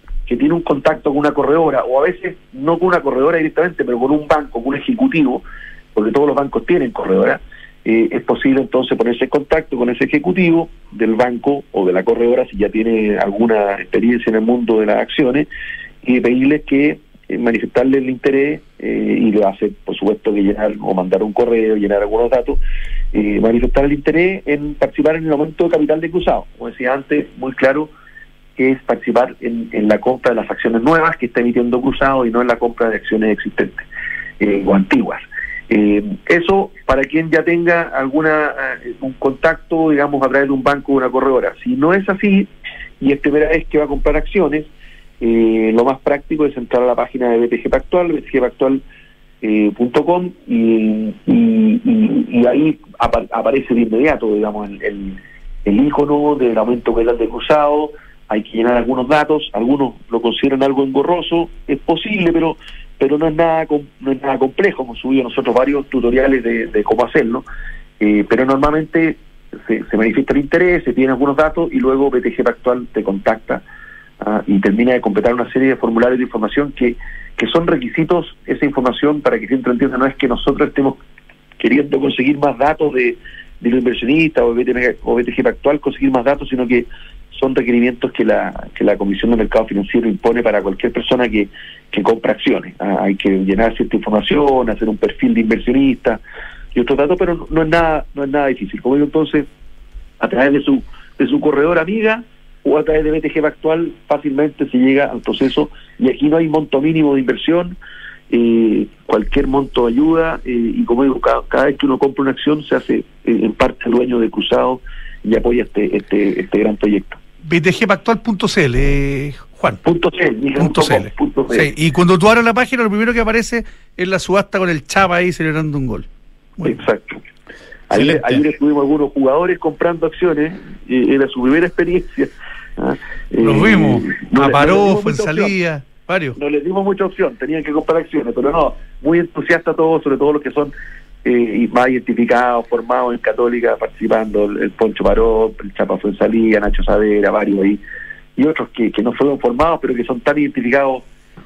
un contacto con una corredora, o a veces no con una corredora directamente, pero con un banco, con un ejecutivo, porque todos los bancos tienen corredora. Es posible entonces ponerse en contacto con ese ejecutivo del banco o de la corredora, si ya tiene alguna experiencia en el mundo de las acciones, y pedirles que manifestarle el interés y le hace, por supuesto, que llenar o mandar un correo, llenar algunos datos, manifestar el interés en participar en el aumento de capital de Cruzado. Como decía antes, muy claro que es participar en la compra de las acciones nuevas que está emitiendo Cruzado y no en la compra de acciones existentes o antiguas. Eso para quien ya tenga un contacto, digamos, a través de un banco o una corredora. Si no es así y es primera vez que va a comprar acciones, lo más práctico es entrar a la página de BTG Pactual, btgpactual.com, y ahí aparece de inmediato, digamos, el icono del aumento capital de Cruzado. Hay que llenar algunos datos, algunos lo consideran algo engorroso, es posible, pero no es nada complejo. Hemos subido nosotros varios tutoriales de cómo hacerlo, pero normalmente se manifiesta el interés, se piden algunos datos y luego BTG Pactual te contacta y termina de completar una serie de formularios de información que son requisitos. Esa información, para que siempre entienda, no es que nosotros estemos queriendo conseguir más datos de los inversionistas o BTG Pactual conseguir más datos, sino que son requerimientos que la Comisión de Mercado Financiero impone para cualquier persona que compra acciones. Hay que llenar cierta información, hacer un perfil de inversionista y otros datos, pero no es nada difícil. Como digo, entonces, a través de su corredora amiga o a través de BTG Pactual fácilmente se llega al proceso, y aquí no hay monto mínimo de inversión, cualquier monto ayuda, y como digo, cada vez que uno compra una acción se hace en parte dueño de Cruzado y apoya este gran proyecto. btgpactual.cl, Juan. .cl. Sí, y cuando tú abres la página, lo primero que aparece es la subasta con el Chapa ahí celebrando un gol. Exacto. Ayer estuvimos algunos jugadores comprando acciones, era su primera experiencia. Los vimos, Aparó, Fuenzalía, varios. No les dimos mucha opción, tenían que comprar acciones, pero no, muy entusiastas todos, sobre todo los que son más identificados, formados en Católica, participando, el Poncho Paró, el Chapa Fuenzalía, Nacho Saavedra, varios ahí, y otros que no fueron formados, pero que son tan identificados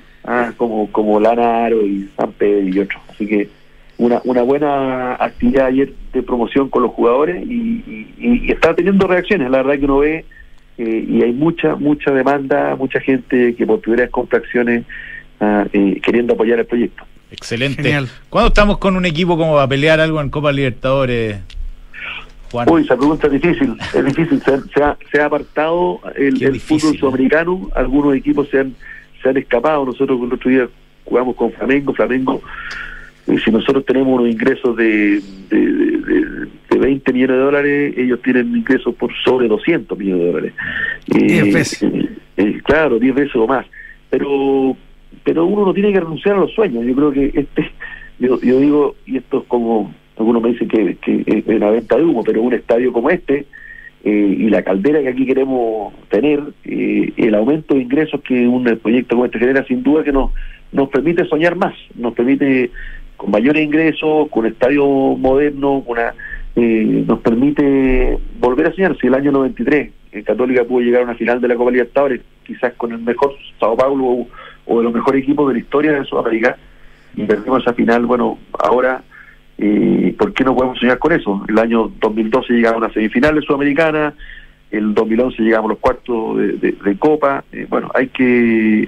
como Lanaro y San Pedro y otros. Así que una buena actividad ayer de promoción con los jugadores y está teniendo reacciones. La verdad que uno ve y hay mucha demanda, mucha gente que por primera vez compra acciones queriendo apoyar el proyecto. Excelente. Genial. ¿Cuándo estamos con un equipo como a pelear algo en Copa Libertadores, Juan? Uy, esa pregunta es difícil. Se ha apartado el fútbol sudamericano. Algunos equipos se han escapado. Nosotros el otro día jugamos con Flamengo. Si nosotros tenemos unos ingresos de 20 millones de dólares, ellos tienen ingresos por sobre 200 millones de dólares. 10 veces. Claro, 10 veces o más. Pero uno no tiene que renunciar a los sueños. Yo creo que yo digo, y esto es como, algunos me dicen que es una venta de humo, pero un estadio como este, y la caldera que aquí queremos tener, el aumento de ingresos que un proyecto como este genera, sin duda que nos permite soñar más, nos permite con mayores ingresos, con estadio moderno, nos permite volver a soñar. Si el año 93 Católica pudo llegar a una final de la Copa Libertadores, quizás con el mejor Sao Paulo o de los mejores equipos de la historia de Sudamérica, y perdimos esa final, bueno, ahora ¿por qué no podemos soñar con eso? El año 2012 llegamos a una semifinal de Sudamericana, el 2011 llegamos a los cuartos de Copa. Bueno, hay que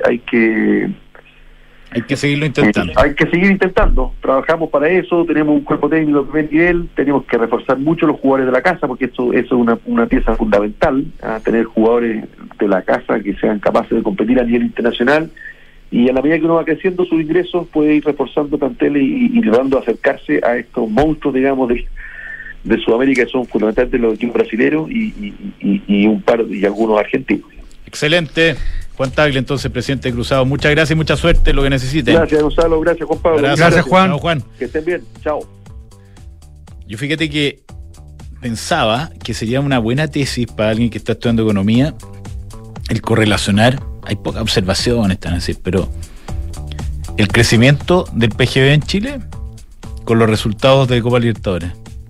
seguirlo intentando. Hay que seguir intentando. Trabajamos para eso, tenemos un cuerpo técnico de primer nivel, tenemos que reforzar mucho los jugadores de la casa, porque eso es una pieza fundamental, tener jugadores de la casa que sean capaces de competir a nivel internacional, y a la medida que uno va creciendo sus ingresos puede ir reforzando planteles y tratando de acercarse a estos monstruos, digamos, de Sudamérica, que son fundamentalmente los equipos brasileños y un par y algunos argentinos. Excelente. Juan Tagle, entonces, presidente de Cruzado. Muchas gracias y mucha suerte, lo que necesiten. Gracias, Gonzalo. Gracias, Juan Pablo. Gracias, Juan. Chao, Juan. Que estén bien. Chao. Yo fíjate que pensaba que sería una buena tesis para alguien que está estudiando economía el correlacionar, hay pocas observaciones, están así, pero el crecimiento del PGB en Chile con los resultados de Copa Libertadores.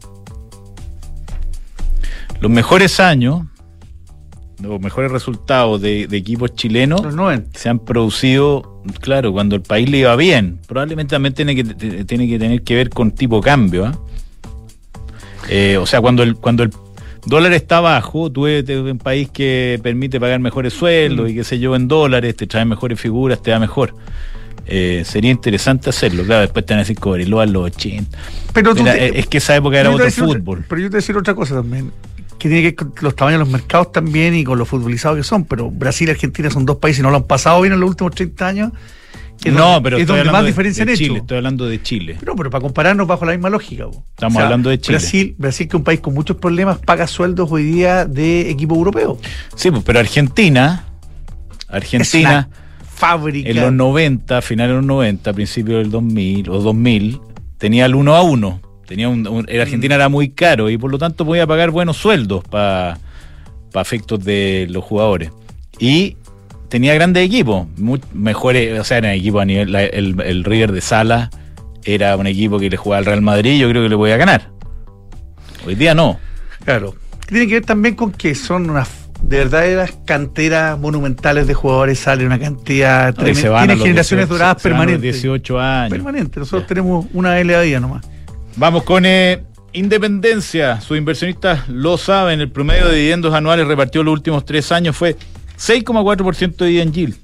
Los mejores años, los mejores resultados de equipos chilenos se han producido, claro, cuando el país le iba bien. Probablemente también tiene que tener que ver con tipo cambio, o sea, cuando el dólar está bajo, tú eres un país que permite pagar mejores sueldos y qué sé yo, en dólares, te trae mejores figuras, te da mejor. sería interesante hacerlo. Claro, después te van a decir Cobreloa en los 80. Pero Es que esa época era otro fútbol. Pero yo te voy a decir otra cosa también, que tiene que ver con los tamaños de los mercados también y con lo futbolizados que son. Pero Brasil y Argentina son dos países que no lo han pasado bien en los últimos 30 años. Pero es donde más diferencia han hecho. Chile, estoy hablando de Chile. Pero para compararnos bajo la misma lógica. Estamos hablando de Chile. Brasil, que es un país con muchos problemas, paga sueldos hoy día de equipo europeo. Sí, pero Argentina es una fábrica. En los 90, finales de los 90, principios del 2000 o 2000, tenía el 1-1. Argentina era muy caro y por lo tanto podía pagar buenos sueldos para efectos de los jugadores. Y tenía grandes equipos, mejores, o sea, eran equipos a nivel, el River de Sala era un equipo que le jugaba al Real Madrid, yo creo que le podía ganar. Hoy día no. Claro. Tiene que ver también con que son unas de verdaderas canteras monumentales de jugadores, sale una cantidad tremenda. Tiene generaciones doradas permanentes. 18 años. Permanente. Nosotros tenemos una L a día nomás. Vamos con Independencia. Sus inversionistas lo saben. El promedio de dividendos anuales repartido los últimos 3 años fue 6,4% de dividend yield.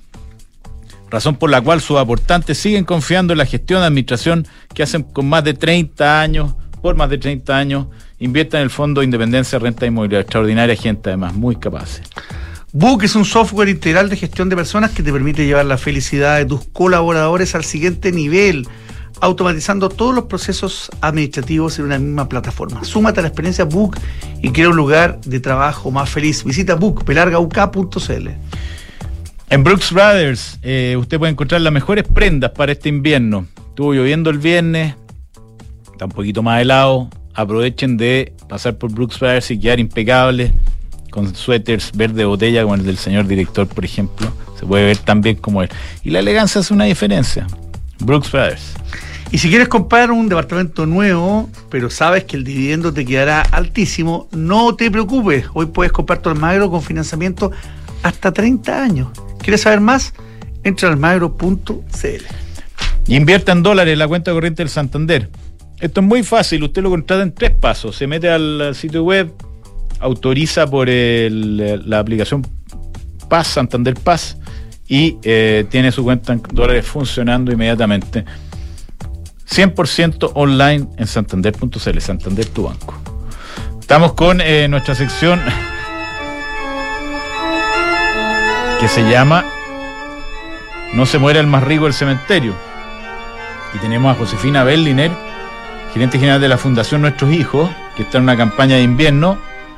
Razón por la cual sus aportantes siguen confiando en la gestión de administración que hacen con más de 30 años. Por más de 30 años, invierta en el Fondo de Independencia Renta Inmobiliaria. Extraordinaria gente, además, muy capaces. Book es un software integral de gestión de personas que te permite llevar la felicidad de tus colaboradores al siguiente nivel, automatizando todos los procesos administrativos en una misma plataforma. Súmate a la experiencia Book y crea un lugar de trabajo más feliz. Visita book.uk.cl. En Brooks Brothers, usted puede encontrar las mejores prendas para este invierno. Estuvo lloviendo el viernes, está un poquito más helado. Aprovechen de pasar por Brooks Brothers y quedar impecables con suéteres verde botella como el del señor director, por ejemplo. Se puede ver tan bien como él. Y la elegancia hace una diferencia. Brooks Brothers. Y si quieres comprar un departamento nuevo, pero sabes que el dividendo te quedará altísimo, no te preocupes. Hoy puedes comprar tu Almagro con financiamiento hasta 30 años. ¿Quieres saber más? Entra a almagro.cl. Y invierta en dólares en la cuenta corriente del Santander. Esto es muy fácil, usted lo contrata en 3 pasos. Se mete al sitio web, autoriza por la aplicación Paz, Santander Paz, y tiene su cuenta en dólares funcionando inmediatamente. 100% online en santander.cl. Santander, tu banco. Estamos con nuestra sección que se llama No se muere el más rico del cementerio. Y tenemos a Josefina Berliner, gerente general de la Fundación Nuestros Hijos, que está en una campaña de invierno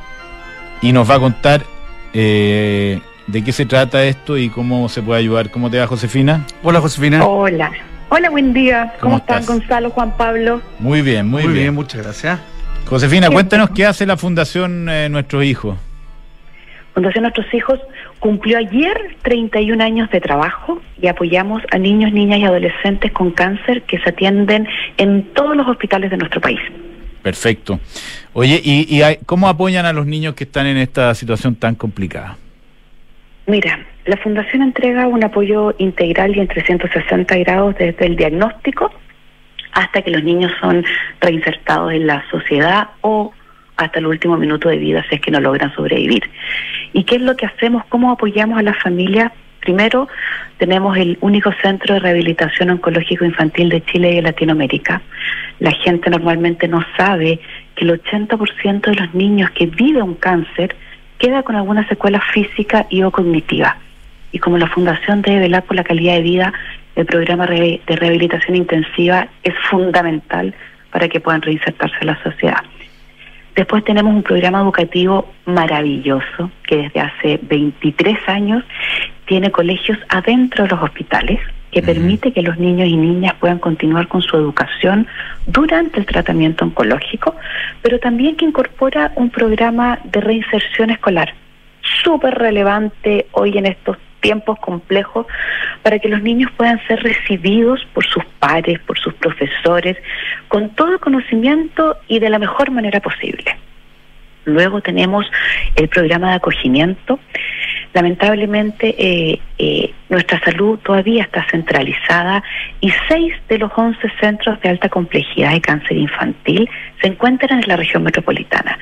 y nos va a contar de qué se trata esto y cómo se puede ayudar. ¿Cómo te va, Josefina? Hola, Josefina. Hola, buen día. ¿Cómo están, estás? Gonzalo, Juan Pablo? Muy bien, muy bien. Muchas gracias. Josefina, cuéntanos qué hace la Fundación Nuestros Hijos. Fundación Nuestros Hijos cumplió ayer 31 años de trabajo y apoyamos a niños, niñas y adolescentes con cáncer que se atienden en todos los hospitales de nuestro país. Perfecto. Oye, ¿y cómo apoyan a los niños que están en esta situación tan complicada? Mira, la Fundación entrega un apoyo integral y en 360 grados desde el diagnóstico hasta que los niños son reinsertados en la sociedad o hasta el último minuto de vida si es que no logran sobrevivir. ¿Y qué es lo que hacemos? ¿Cómo apoyamos a las familias? Primero, tenemos el único centro de rehabilitación oncológico infantil de Chile y de Latinoamérica. La gente normalmente no sabe que el 80% de los niños que viven un cáncer queda con alguna secuela física y o cognitiva. Y como la Fundación debe velar por la calidad de vida, el programa de rehabilitación intensiva es fundamental para que puedan reinsertarse en la sociedad. Después tenemos un programa educativo maravilloso que desde hace 23 años tiene colegios adentro de los hospitales que permite que los niños y niñas puedan continuar con su educación durante el tratamiento oncológico, pero también que incorpora un programa de reinserción escolar súper relevante hoy en estos tiempos complejos para que los niños puedan ser recibidos por sus pares, por sus profesores, con todo el conocimiento y de la mejor manera posible. Luego tenemos el programa de acogimiento. Lamentablemente nuestra salud todavía está centralizada y 6 de los 11 centros de alta complejidad de cáncer infantil se encuentran en la región metropolitana.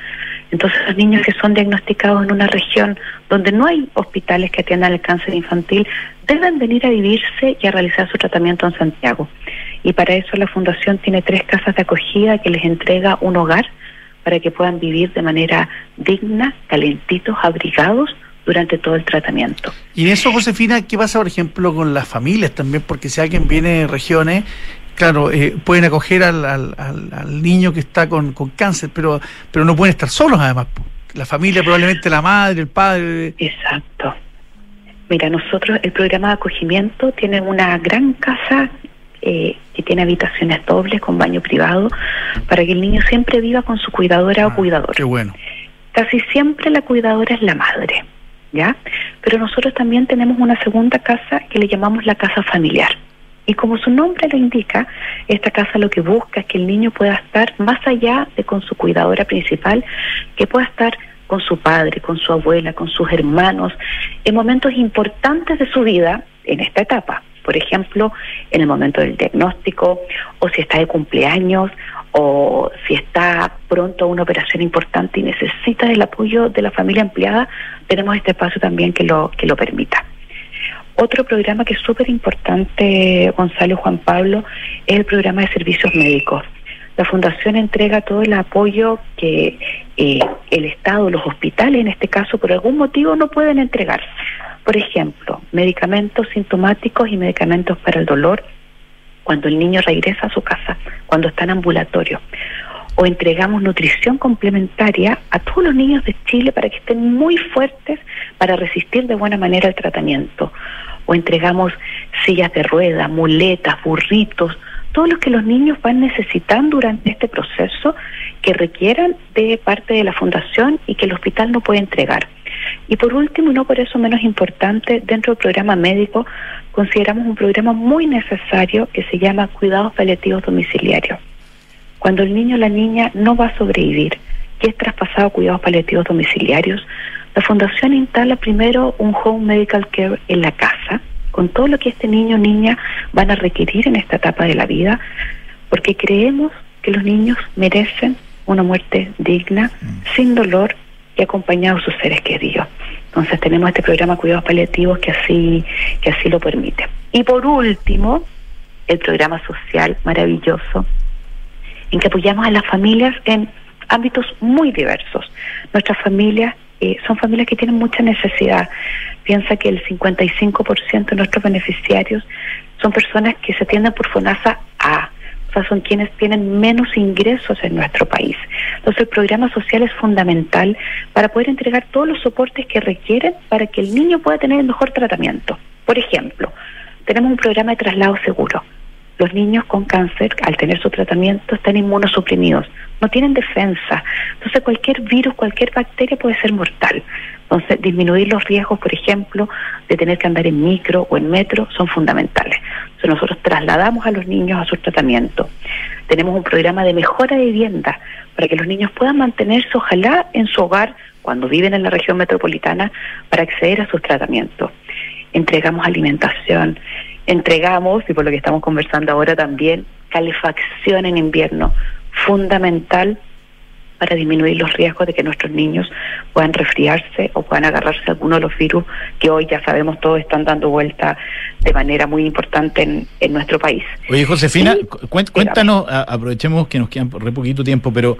Entonces los niños que son diagnosticados en una región donde no hay hospitales que atiendan el cáncer infantil deben venir a vivirse y a realizar su tratamiento en Santiago. Y para eso la Fundación tiene 3 casas de acogida que les entrega un hogar para que puedan vivir de manera digna, calentitos, abrigados durante todo el tratamiento. Y en eso, Josefina, ¿qué pasa, por ejemplo, con las familias también? Porque si alguien viene de regiones, claro, pueden acoger al niño que está con cáncer, pero no pueden estar solos además. La familia, probablemente la madre, el padre. Exacto. Mira, nosotros, el programa de acogimiento tiene una gran casa que tiene habitaciones dobles con baño privado para que el niño siempre viva con su cuidadora o cuidador. Qué bueno. Casi siempre la cuidadora es la madre, ¿ya? Pero nosotros también tenemos una segunda casa que le llamamos la casa familiar. Y como su nombre lo indica, esta casa lo que busca es que el niño pueda estar más allá de con su cuidadora principal, que pueda estar con su padre, con su abuela, con sus hermanos, en momentos importantes de su vida en esta etapa. Por ejemplo, en el momento del diagnóstico, o si está de cumpleaños, o si está pronto a una operación importante y necesita del apoyo de la familia empleada, tenemos este espacio también que lo permita. Otro programa que es súper importante, Gonzalo y Juan Pablo, es el programa de servicios médicos. La Fundación entrega todo el apoyo que el Estado, los hospitales en este caso, por algún motivo no pueden entregar. Por ejemplo, medicamentos sintomáticos y medicamentos para el dolor cuando el niño regresa a su casa, cuando está en ambulatorio. O entregamos nutrición complementaria a todos los niños de Chile para que estén muy fuertes para resistir de buena manera el tratamiento. O entregamos sillas de ruedas, muletas, burritos, todo lo que los niños van necesitando durante este proceso que requieran de parte de la Fundación y que el hospital no puede entregar. Y por último, y no por eso menos importante, dentro del programa médico consideramos un programa muy necesario que se llama Cuidados Paliativos Domiciliarios. Cuando el niño o la niña no va a sobrevivir, que es traspasado a cuidados paliativos domiciliarios, la Fundación instala primero un home medical care en la casa, con todo lo que este niño o niña van a requerir en esta etapa de la vida, porque creemos que los niños merecen una muerte digna, sin dolor y acompañado de sus seres queridos. Entonces tenemos este programa Cuidados Paliativos que así lo permite. Y por último, el programa social maravilloso, en que apoyamos a las familias en ámbitos muy diversos. Nuestras familias son familias que tienen mucha necesidad. Piensa que el 55% de nuestros beneficiarios son personas que se atienden por FONASA A, o sea, son quienes tienen menos ingresos en nuestro país. Entonces el programa social es fundamental para poder entregar todos los soportes que requieren para que el niño pueda tener el mejor tratamiento. Por ejemplo, tenemos un programa de traslado seguro. Los niños con cáncer, al tener su tratamiento, están inmunosuprimidos, no tienen defensa. Entonces cualquier virus, cualquier bacteria puede ser mortal. Entonces disminuir los riesgos, por ejemplo, de tener que andar en micro o en metro son fundamentales. Entonces nosotros trasladamos a los niños a su tratamiento. Tenemos un programa de mejora de vivienda para que los niños puedan mantenerse, ojalá, en su hogar cuando viven en la región metropolitana para acceder a sus tratamientos. Entregamos alimentación, entregamos, y por lo que estamos conversando ahora también, calefacción en invierno, fundamental para disminuir los riesgos de que nuestros niños puedan resfriarse o puedan agarrarse a alguno de los virus que hoy ya sabemos todos están dando vuelta de manera muy importante en nuestro país. Oye, Josefina, cuéntanos, aprovechemos que nos queda re poquito tiempo, pero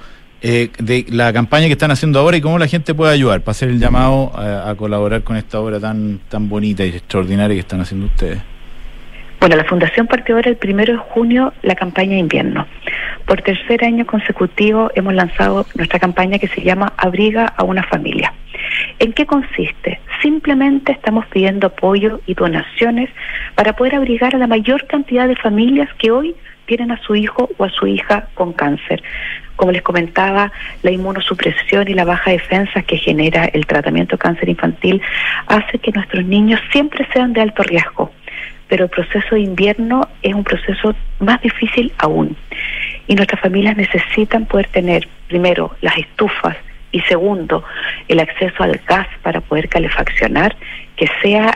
de la campaña que están haciendo ahora y cómo la gente puede ayudar para hacer el llamado a colaborar con esta obra tan bonita y extraordinaria que están haciendo ustedes. Bueno, la Fundación partió ahora el 1 de junio la campaña de invierno. Por tercer año consecutivo hemos lanzado nuestra campaña que se llama Abriga a una familia. ¿En qué consiste? Simplemente estamos pidiendo apoyo y donaciones para poder abrigar a la mayor cantidad de familias que hoy tienen a su hijo o a su hija con cáncer. Como les comentaba, la inmunosupresión y la baja defensa que genera el tratamiento de cáncer infantil hace que nuestros niños siempre sean de alto riesgo. Pero el proceso de invierno es un proceso más difícil aún. Y nuestras familias necesitan poder tener, primero, las estufas y segundo, el acceso al gas para poder calefaccionar, que sea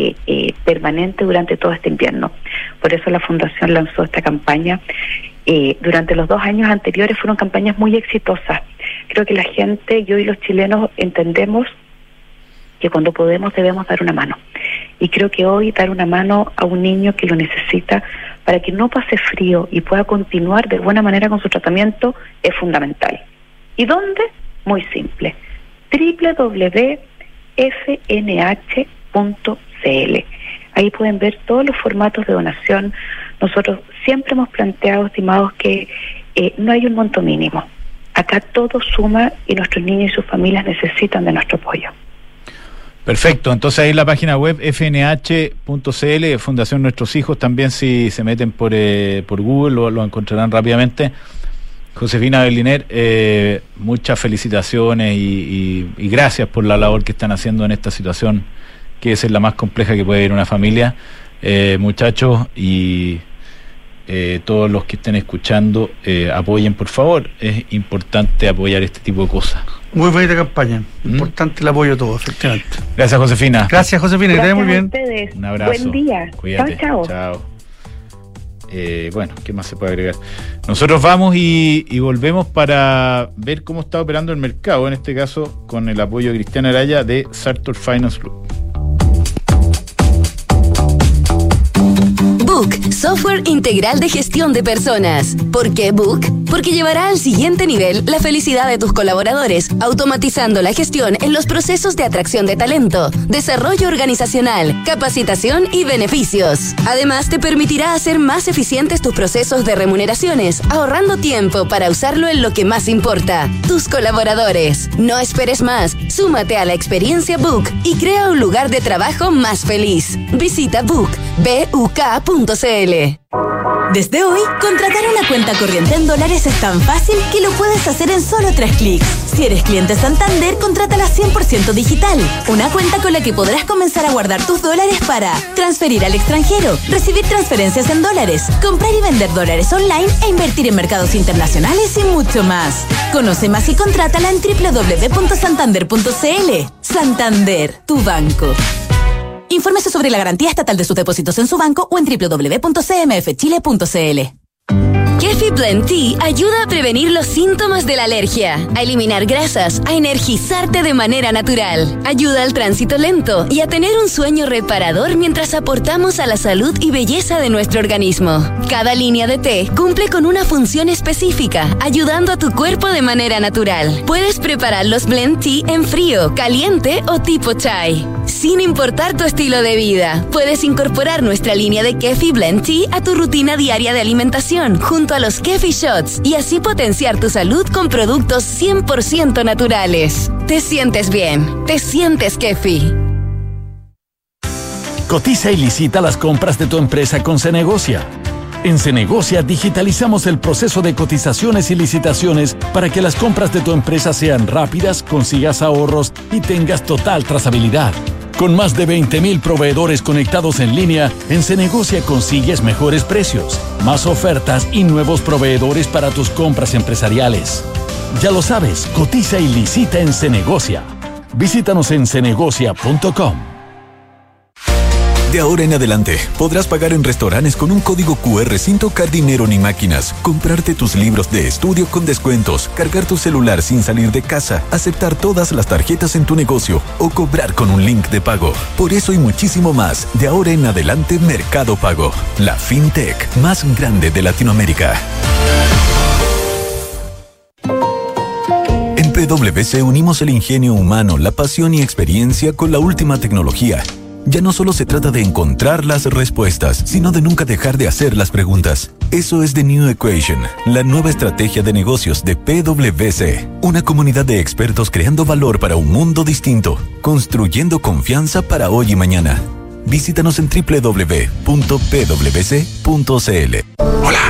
permanente durante todo este invierno. Por eso la Fundación lanzó esta campaña. Durante los 2 años anteriores fueron campañas muy exitosas, Creo que la gente, yo y los chilenos, entendemos que cuando podemos debemos dar una mano. Y creo que hoy dar una mano a un niño que lo necesita para que no pase frío y pueda continuar de buena manera con su tratamiento es fundamental. ¿Y dónde? Muy simple. www.fnh.cl. Ahí pueden ver todos los formatos de donación. Nosotros siempre hemos planteado, estimados, que no hay un monto mínimo. Acá todo suma y nuestros niños y sus familias necesitan de nuestro apoyo. Perfecto, entonces ahí en la página web fnh.cl, Fundación Nuestros Hijos, también si se meten por Google lo encontrarán rápidamente. Josefina Berliner, muchas felicitaciones y gracias por la labor que están haciendo en esta situación, que es la más compleja que puede vivir una familia. Muchachos y todos los que estén escuchando, apoyen por favor, es importante apoyar este tipo de cosas. Muy bonita campaña, importante el apoyo a todos, efectivamente. Gracias, Josefina. Gracias, Josefina, que te vaya muy bien. Ustedes. Un abrazo. Buen día. Cuídate. Chao. Bueno, ¿qué más se puede agregar? Nosotros vamos y volvemos para ver cómo está operando el mercado, en este caso con el apoyo de Cristian Araya de Sartor Finance Group. Book, software integral de gestión de personas. ¿Por qué Book? Porque llevará al siguiente nivel la felicidad de tus colaboradores, automatizando la gestión en los procesos de atracción de talento, desarrollo organizacional, capacitación y beneficios. Además, te permitirá hacer más eficientes tus procesos de remuneraciones, ahorrando tiempo para usarlo en lo que más importa, tus colaboradores. No esperes más, súmate a la experiencia Book y crea un lugar de trabajo más feliz. Visita Book, BUK.cl. Desde hoy, contratar una cuenta corriente en dólares es tan fácil que lo puedes hacer en solo 3 clics. Si eres cliente Santander, contrátala 100% digital. Una cuenta con la que podrás comenzar a guardar tus dólares para transferir al extranjero, recibir transferencias en dólares, comprar y vender dólares online e invertir en mercados internacionales y mucho más. Conoce más y contrátala en www.santander.cl. Santander, tu banco. Infórmese sobre la garantía estatal de sus depósitos en su banco o en www.cmfchile.cl. Kefi Blend Tea ayuda a prevenir los síntomas de la alergia, a eliminar grasas, a energizarte de manera natural. Ayuda al tránsito lento y a tener un sueño reparador mientras aportamos a la salud y belleza de nuestro organismo. Cada línea de té cumple con una función específica, ayudando a tu cuerpo de manera natural. Puedes preparar los Blend Tea en frío, caliente o tipo chai. Sin importar tu estilo de vida, puedes incorporar nuestra línea de Kefi Blend Tea a tu rutina diaria de alimentación, junto a los Kefi Shots, y así potenciar tu salud con productos 100% naturales. Te sientes bien, te sientes Kefi. Cotiza y licita las compras de tu empresa con Cenegocia. En Cenegocia digitalizamos el proceso de cotizaciones y licitaciones para que las compras de tu empresa sean rápidas, consigas ahorros y tengas total trazabilidad. Con más de 20,000 proveedores conectados en línea, en Cenegocia consigues mejores precios, más ofertas y nuevos proveedores para tus compras empresariales. Ya lo sabes, cotiza y licita en Cenegocia. Visítanos en cenegocia.com. De ahora en adelante, podrás pagar en restaurantes con un código QR sin tocar dinero ni máquinas, comprarte tus libros de estudio con descuentos, cargar tu celular sin salir de casa, aceptar todas las tarjetas en tu negocio o cobrar con un link de pago. Por eso y muchísimo más, de ahora en adelante Mercado Pago, la fintech más grande de Latinoamérica. En PwC unimos el ingenio humano, la pasión y experiencia con la última tecnología. Ya no solo se trata de encontrar las respuestas, sino de nunca dejar de hacer las preguntas. Eso es The New Equation, la nueva estrategia de negocios de PwC. Una comunidad de expertos creando valor para un mundo distinto, construyendo confianza para hoy y mañana. Visítanos en www.pwc.cl. Hola,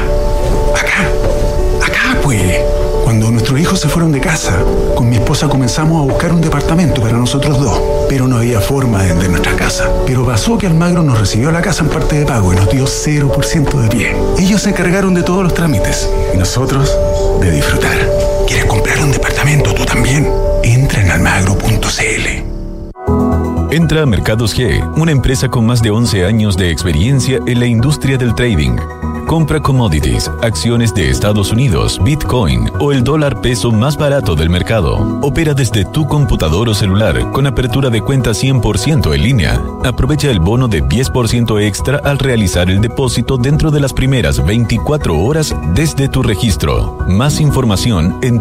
acá pues. Cuando nuestros hijos se fueron de casa, con mi esposa comenzamos a buscar un departamento para nosotros dos, pero no había forma de vender nuestra casa. Pero pasó que Almagro nos recibió la casa en parte de pago y nos dio 0% de pie. Ellos se encargaron de todos los trámites y nosotros de disfrutar. ¿Quieres comprar un departamento tú también? Entra en almagro.cl. Entra a Mercados G, una empresa con más de 11 años de experiencia en la industria del trading. Compra commodities, acciones de Estados Unidos, Bitcoin o el dólar peso más barato del mercado. Opera desde tu computador o celular con apertura de cuenta 100% en línea. Aprovecha el bono de 10% extra al realizar el depósito dentro de las primeras 24 horas desde tu registro. Más información en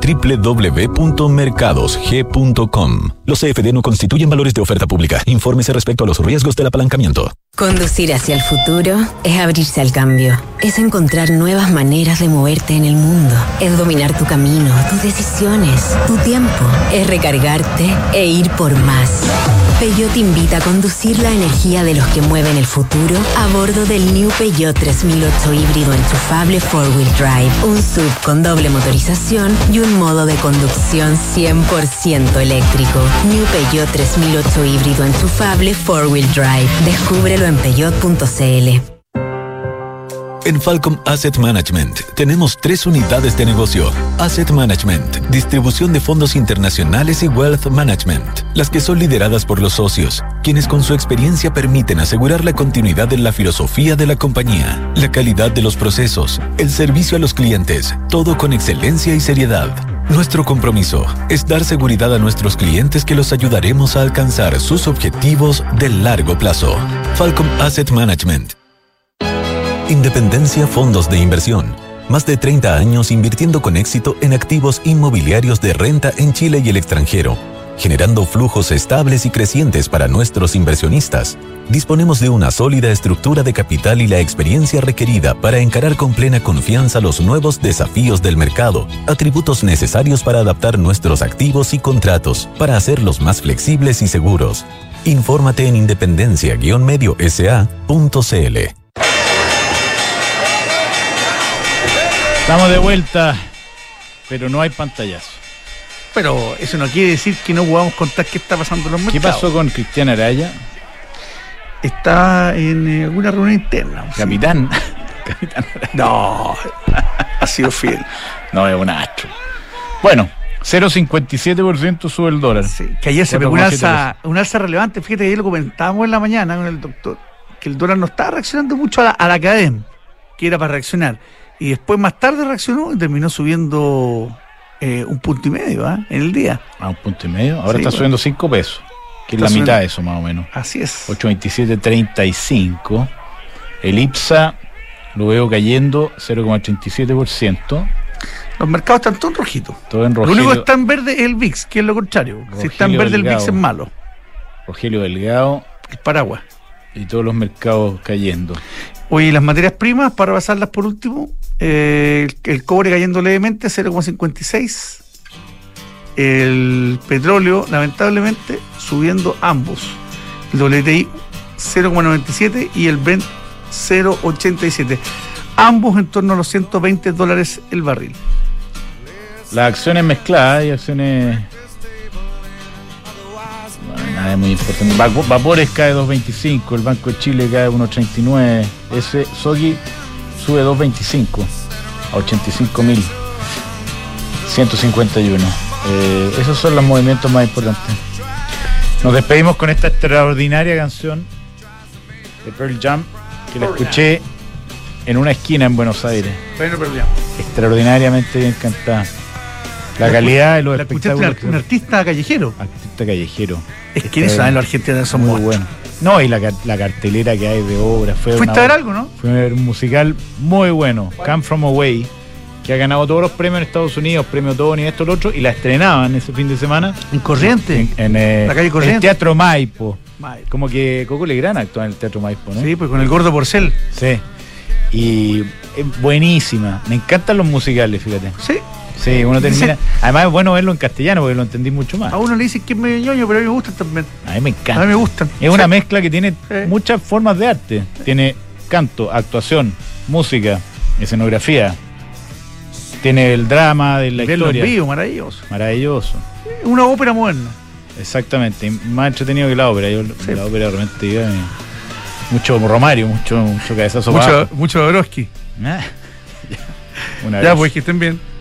www.mercadosg.com. Los CFD no constituyen valores de oferta pública. Infórmese respecto a los riesgos del apalancamiento. Conducir hacia el futuro es abrirse al cambio. Es encontrar nuevas maneras de moverte en el mundo. Es dominar tu camino, tus decisiones, tu tiempo. Es recargarte e ir por más. Peugeot te invita a conducir la energía de los que mueven el futuro a bordo del New Peugeot 3008 híbrido enchufable 4-wheel drive. Un SUV con doble motorización y un modo de conducción 100% eléctrico. New Peugeot 3008 híbrido enchufable 4-wheel drive. Descúbrelo en peugeot.cl. En Falcom Asset Management tenemos 3 unidades de negocio. Asset Management, distribución de fondos internacionales y Wealth Management, las que son lideradas por los socios, quienes con su experiencia permiten asegurar la continuidad en la filosofía de la compañía, la calidad de los procesos, el servicio a los clientes, todo con excelencia y seriedad. Nuestro compromiso es dar seguridad a nuestros clientes que los ayudaremos a alcanzar sus objetivos de largo plazo. Falcom Asset Management. Independencia Fondos de Inversión. Más de 30 años invirtiendo con éxito en activos inmobiliarios de renta en Chile y el extranjero, generando flujos estables y crecientes para nuestros inversionistas. Disponemos de una sólida estructura de capital y la experiencia requerida para encarar con plena confianza los nuevos desafíos del mercado, atributos necesarios para adaptar nuestros activos y contratos, para hacerlos más flexibles y seguros. Infórmate en independencia-mediosa.cl. Estamos de vuelta, pero no hay pantallazo. Pero eso no quiere decir que no podamos contar qué está pasando en los mercados. ¿Qué pasó con Cristian Araya? Está en alguna reunión interna. Capitán. Sí. Capitán Araya. No, ha sido fiel. No, es un astro. Bueno, 0,57% sube el dólar. Sí, que ayer se pegó un alza relevante. Fíjate que ayer lo comentábamos en la mañana con el doctor, que el dólar no estaba reaccionando mucho a la cadena, que era para reaccionar. Y después más tarde reaccionó y terminó subiendo 1,5 puntos en el día. ¿1,5 puntos? Ahora sí, está subiendo 5 pesos, que es la mitad de eso más o menos. Así es. 8,2735. El IPSA lo veo cayendo 0,87%. Los mercados están todos rojitos. Todo en Lo Rogelio, único que está en verde es el VIX, que es lo contrario. Rogelio Si está en verde Delgado. el VIX es malo. Rogelio Delgado. El paraguas. Y todos los mercados cayendo. Oye, las materias primas, para pasarlas por último, el cobre cayendo levemente, 0,56. El petróleo, lamentablemente, subiendo ambos. El WTI 0,97 y el Brent 0,87. Ambos en torno a los $120 el barril. Las acciones mezcladas y acciones... Nada muy importante. Vapores cae 2.25, el Banco de Chile cae 1.39, ese Sogi sube 2.25 a 85.151. Esos son los movimientos más importantes. Nos despedimos con esta extraordinaria canción de Pearl Jam, que la escuché en una esquina en Buenos Aires. Bueno, Pearl Jam. Extraordinariamente bien cantada. La calidad de los espectáculos. Un artista callejero. Artista callejero. Es que eso, los argentinos son muy buenos. No, y la cartelera que hay de obras. ¿Fuiste a ver algo, no? Fue un musical muy bueno, Come From Away, que ha ganado todos los premios en Estados Unidos, premio Tony, esto, lo otro, y la estrenaban ese fin de semana. ¿En Corrientes? En la calle Corrientes. El Teatro Maipo. Como que Coco Legrand actúa en el Teatro Maipo, ¿no? Sí, pues con el Gordo Porcel. Sí. Y es buenísima. Me encantan los musicales, fíjate. Sí. Sí, uno termina. Además es bueno verlo en castellano porque lo entendí mucho más. A uno le dicen que es medio ñoño, pero a mí me gustan también. A mí me encanta. A mí me gustan. Es una mezcla que tiene muchas formas de arte. Tiene canto, actuación, música, escenografía. Tiene el drama de la historia. Vivo, maravilloso. Maravilloso. Una ópera moderna. Exactamente. Más entretenido que la ópera. Yo la ópera realmente mucho Romario, mucho cabezazo. Mucho Jodorowsky. Ya, pues que estén bien.